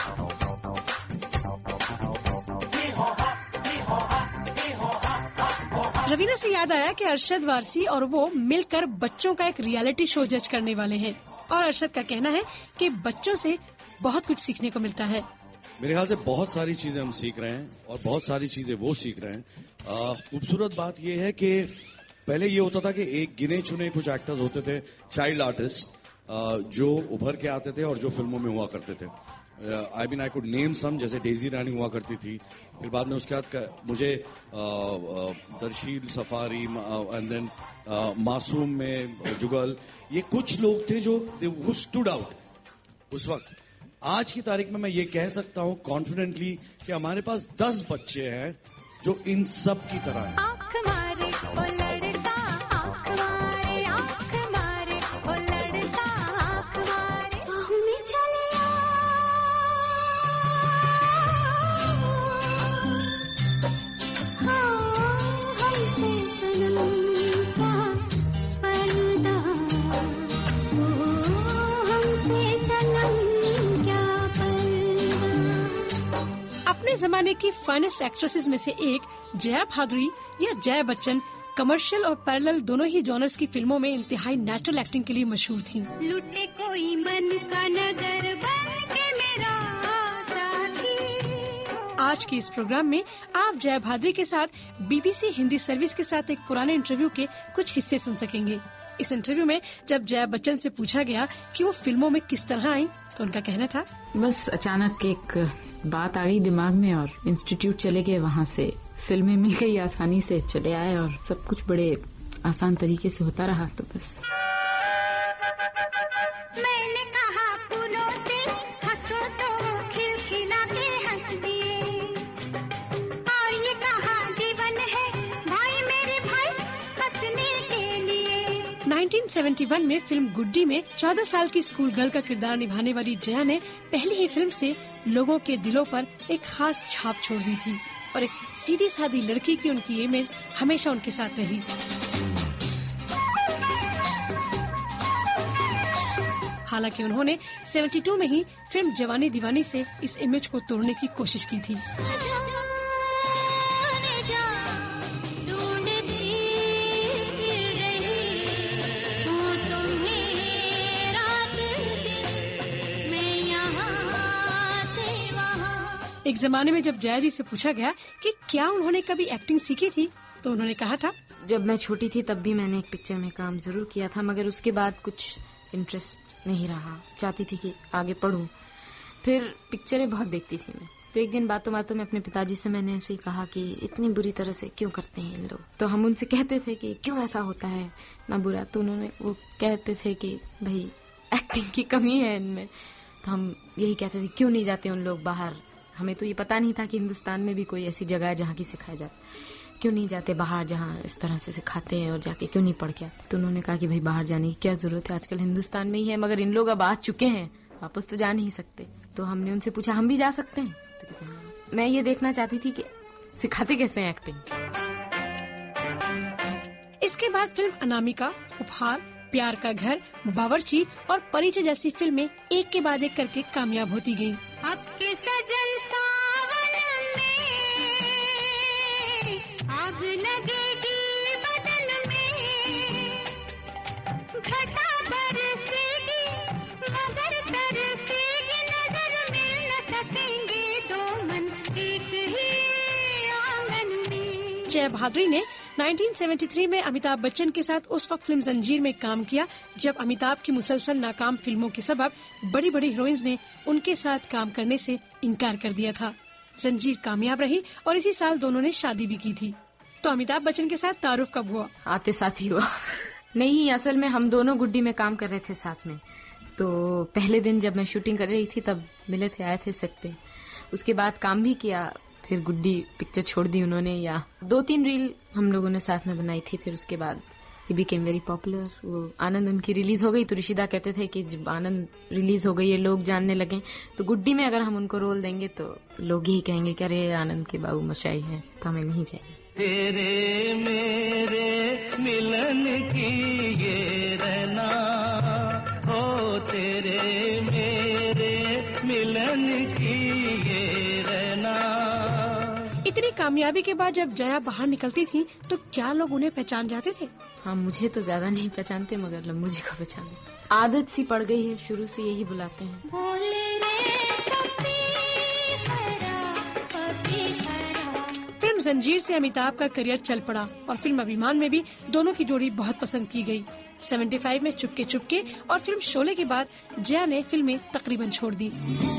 रवीना से याद आया कि अरशद वारसी और वो मिलकर बच्चों का एक रियलिटी शो जज करने वाले हैं, और अरशद का कहना है कि बच्चों से बहुत कुछ सीखने को मिलता है। मेरे ख्याल से बहुत सारी चीजें हम सीख रहे हैं और बहुत सारी चीजें वो सीख रहे हैं। खूबसूरत बात यह है कि पहले ये होता था कि एक गिने चुने कुछ एक्टर्स होते थे, चाइल्ड आर्टिस्ट, जो उभर के आते थे और जो फिल्मों में हुआ करते थे। आई कुड नेम सम, जैसे डेजी रानी हुआ करती थी, फिर बाद में उसके बाद मुझे दरशील सफारी एंड देन मासूम में जुगल, ये कुछ लोग थे जो स्टूड आउट उस वक्त। आज की तारीख में मैं ये कह सकता हूँ कॉन्फिडेंटली कि हमारे पास 10 बच्चे हैं जो इन सब की तरह हैं। आँख मारे ओ लड़का, आँख मारे, आँख मारे ओ लड़का, आँख मारे, बाहों में चले हमसे सनम का पर्दा, हमसे सनम। अपने जमाने की फाइनेस्ट एक्ट्रेसेस में से एक जया भादुरी या जया बच्चन कमर्शियल और पैरेलल दोनों ही जॉनर्स की फिल्मों में इंतहाई नेचुरल एक्टिंग के लिए मशहूर थीं। लुटे कोई मन का नगर बन के मेरा साथी। आज के इस प्रोग्राम में आप जया भादुरी के साथ बीबीसी हिंदी सर्विस के साथ एक पुराने इंटरव्यू के कुछ हिस्से सुन सकेंगे। इस इंटरव्यू में जब जया बच्चन से पूछा गया कि वो फिल्मों में किस तरह आई, तो उनका कहना था, बस अचानक एक बात आ गई दिमाग में और इंस्टीट्यूट चले गए, वहाँ से फिल्में मिल गई, आसानी से चले आए और सब कुछ बड़े आसान तरीके से होता रहा। तो बस मैंने कहा फूलों से हंसो तो वो खिलखिला के हंस दिए, और ये कहा जीवन है भाई मेरे भाई हंसने के लिए। 1971 में फिल्म गुड्डी में 14 साल की स्कूल गर्ल का किरदार निभाने वाली जया ने पहली ही फिल्म से लोगों के दिलों पर एक खास छाप छोड़ दी थी, और एक सीधी सादी लड़की की उनकी इमेज हमेशा उनके साथ रही। हालांकि उन्होंने 72 में ही फिल्म जवानी दीवानी से इस इमेज को तोड़ने की कोशिश की थी। एक जमाने में जब जया जी से पूछा गया कि क्या उन्होंने कभी एक्टिंग सीखी थी, तो उन्होंने कहा था, जब मैं छोटी थी तब भी मैंने एक पिक्चर में काम जरूर किया था, मगर उसके बाद कुछ इंटरेस्ट नहीं रहा। चाहती थी कि आगे पढूं, फिर पिक्चरें बहुत देखती थी मैं। तो एक दिन बातों बातों में अपने पिताजी से मैंने ऐसे ही कहा कि इतनी बुरी तरह से क्यों करते हैं इन लोग। तो हम उनसे कहते थे कि क्यों ऐसा होता है ना बुरा, तो उन्होंने वो कहते थे कि भाई एक्टिंग की कमी है इनमें। तो हम यही कहते थे क्यों नहीं जाते उन लोग बाहर। हमें तो ये पता नहीं था कि हिंदुस्तान में भी कोई ऐसी जगह है जहाँ की सिखाया जाता। क्यों नहीं जाते बाहर जहाँ इस तरह से सिखाते हैं और जाके क्यों नहीं पढ़ के आते। तो उन्होंने कहा कि भाई बाहर जाने की क्या जरूरत है, आजकल हिंदुस्तान में ही है, मगर इन लोग अब आ चुके हैं, वापस तो जा नहीं सकते। तो हमने उनसे पूछा हम भी जा सकते हैं। तो मैं ये देखना चाहती थी कि सिखाते कैसे हैं एक्टिंग। इसके बाद फिल्म अनामिका, उपहार, प्यार का घर, बावर्ची और परिचय जैसी फिल्में एक के बाद एक करके कामयाब होती गयी। आपके सजन सावन में आग लगेगी बदन में, घटा बरसेगी मगर तरसेगी नजर, मिल न सकेंगे दो मन एक ही आंगन में। जया भादुरी ने 1973 में अमिताभ बच्चन के साथ उस वक्त फिल्म जंजीर में काम किया जब अमिताभ की मुसलसल नाकाम फिल्मों के सबब बड़ी बड़ी हीरोइंस ने उनके साथ काम करने से इनकार कर दिया था। जंजीर कामयाब रही और इसी साल दोनों ने शादी भी की थी। तो अमिताभ बच्चन के साथ तारुफ कब हुआ? आते साथ ही हुआ। नहीं, असल में हम दोनों गुड्डी में काम कर रहे थे साथ में। तो पहले दिन जब मैं शूटिंग कर रही थी तब मिले थे, आए थे सेट पे। उसके बाद काम भी किया, फिर गुड्डी पिक्चर छोड़ दी उन्होंने, या 2-3 रील हम लोगों ने साथ में बनाई थी। फिर उसके बाद ही बिकेम वेरी पॉपुलर। वो आनंद उनकी रिलीज हो गई तो ऋषिदा कहते थे कि जब आनंद रिलीज हो गई है, लोग जानने लगे, तो गुड्डी में अगर हम उनको रोल देंगे तो लोग यही कहेंगे कि अरे आनंद के बाबू मशाई है, तो हमें नहीं चाहिए। तेरे मेरे मिलन की ये रहना, ओ तेरे मेरे मिलन की ये रहना। इतनी कामयाबी के बाद जब जया बाहर निकलती थी तो क्या लोग उन्हें पहचान जाते थे? हाँ, मुझे तो ज्यादा नहीं पहचानते मगर लम्बू जी को पहचानते। आदत सी पड़ गई है, शुरू से यही बुलाते हैं। फिल्म जंजीर से अमिताभ का करियर चल पड़ा और फिल्म अभिमान में भी दोनों की जोड़ी बहुत पसंद की गई। 75 में चुपके चुपके और फिल्म शोले के बाद जया ने फिल्में तकरीबन छोड़ दी।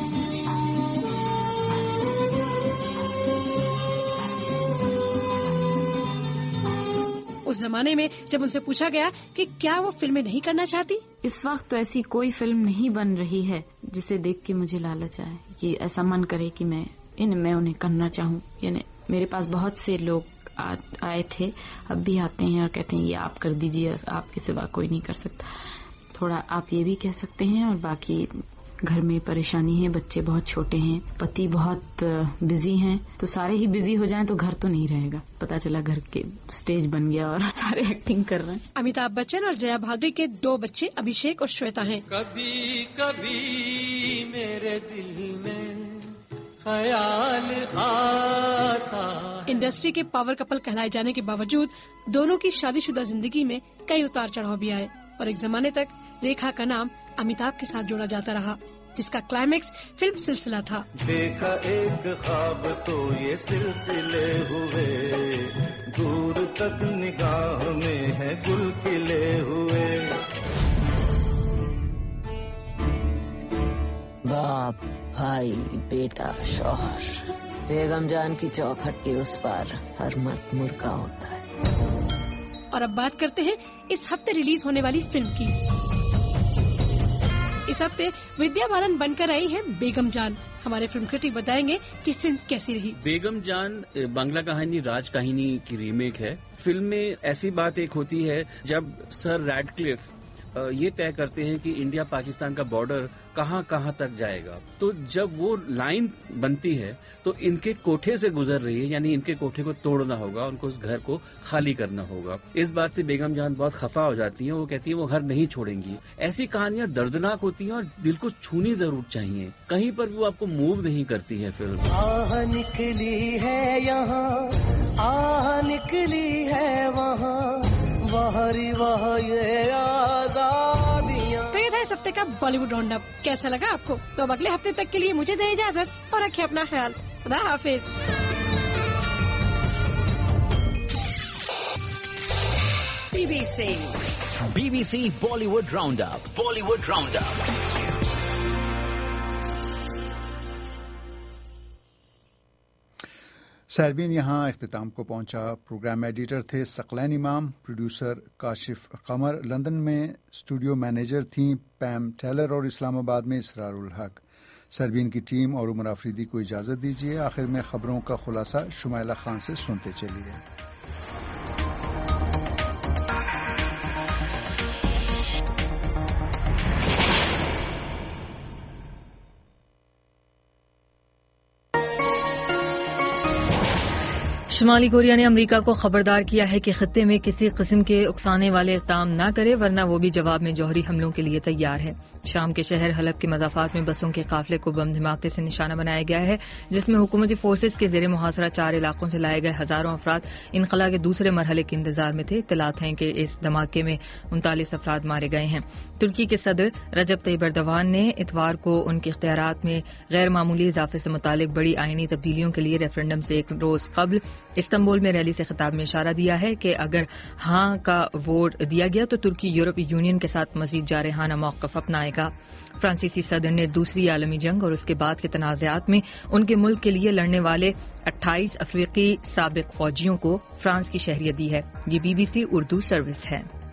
उस जमाने में जब उनसे पूछा गया कि क्या वो फिल्में नहीं करना चाहती, इस वक्त तो ऐसी कोई फिल्म नहीं बन रही है जिसे देख के मुझे लालच आए, कि ऐसा मन करे कि मैं उन्हें करना चाहूँ। यानी मेरे पास बहुत से लोग आए थे, अब भी आते हैं और कहते हैं ये आप कर दीजिए, आपके सिवा कोई नहीं कर सकता। थोड़ा आप ये भी कह सकते हैं। और बाकी घर में परेशानी है, बच्चे बहुत छोटे हैं, पति बहुत बिजी हैं, तो सारे ही बिजी हो जाएं तो घर तो नहीं रहेगा। पता चला घर के स्टेज बन गया और सारे एक्टिंग कर रहे हैं। अमिताभ बच्चन और जया भादुरी के 2 बच्चे अभिषेक और श्वेता हैं। कभी कभी मेरे दिल में ख्याल आता। इंडस्ट्री के पावर कपल कहलाए जाने के बावजूद दोनों की शादीशुदा जिंदगी में कई उतार चढ़ाव भी आए और एक जमाने तक रेखा का नाम अमिताभ के साथ जोड़ा जाता रहा, जिसका क्लाइमेक्स फिल्म सिलसिला था। देखा एक ख्वाब तो ये सिलसिले हुए, दूर तक निगाह में है गुल खिले हुए। बाप, भाई, बेटा, शौहर, बेगम जान की चौखट के उस पार हर मर्द मुर्गा होता है। और अब बात करते हैं इस हफ्ते रिलीज होने वाली फिल्म की। इस हफ्ते विद्या बालन बनकर आई है बेगम जान। हमारे फिल्म क्रिटिक बताएंगे कि फिल्म कैसी रही। बेगम जान बांग्ला कहानी राज कहानी की रीमेक है। फिल्म में ऐसी बात एक होती है जब सर रैडक्लिफ ये तय करते हैं कि इंडिया पाकिस्तान का बॉर्डर कहां कहां तक जाएगा, तो जब वो लाइन बनती है तो इनके कोठे से गुजर रही है, यानी इनके कोठे को तोड़ना होगा, उनको उस घर को खाली करना होगा। इस बात से बेगम जान बहुत खफा हो जाती है। वो कहती है वो घर नहीं छोड़ेंगी। ऐसी कहानियां दर्दनाक होती हैं और दिल को छूनी जरूर चाहिए। कहीं पर भी वो आपको मूव नहीं करती है फिल्म। आह निकली है यहाँ, आह निकली है वहाँ, वहरी वह ये आजादियां। तो ये था इस हफ्ते का बॉलीवुड राउंड अप। कैसा लगा आपको? तो अब अगले हफ्ते तक के लिए मुझे दें इजाजत और रखें अपना ख्याल। खुदा हाफिज। BBC Bollywood Roundup. Bollywood Roundup. साहिबीन, यहाँ इख्तिताम को पहुंचा। प्रोग्राम एडिटर थे सकलैन इमाम, प्रोड्यूसर काशिफ कमर, लंदन में स्टूडियो मैनेजर थीं पैम टेलर और इस्लामाबाद में इसरारुल हक। साहिबीन की टीम और उमर आफरीदी को इजाजत दीजिए। आखिर में खबरों का खुलासा शुमाइला खान से सुनते चलिए। شمالی کوریا نے امریکہ کو خبردار کیا ہے کہ خطے میں کسی قسم کے اکسانے والے اقدام نہ کرے ورنہ وہ بھی جواب میں جوہری حملوں کے لیے تیار ہے۔ شام کے شہر حلب کے مضافات میں بسوں کے قافلے کو بم دھماکے سے نشانہ بنایا گیا ہے، جس میں حکومتی فورسز کے زیر محاصرہ 4 علاقوں سے لائے گئے ہزاروں افراد انخلا کے دوسرے مرحلے کے انتظار میں تھے۔ اطلاعات ہیں کہ اس دھماکے میں 39 افراد مارے گئے ہیں۔ ترکی کے صدر رجب طیب ایردوان نے اتوار کو ان کے اختیارات میں غیر معمولی اضافے سے متعلق بڑی آئینی تبدیلیوں کے لیے ریفرنڈم سے ایک روز قبل استنبول میں ریلی سے خطاب میں اشارہ دیا ہے کہ اگر ہاں کا ووٹ دیا گیا تو ترکی یورپی یونین کے ساتھ مزید جارحانہ موقف اپنائے گا۔ فرانسیسی صدر نے دوسری عالمی جنگ اور اس کے بعد کے تنازعات میں ان کے ملک کے لیے لڑنے والے 28 افریقی سابق فوجیوں کو فرانس کی شہریت دی ہے۔ یہ BBC اردو سروس ہے۔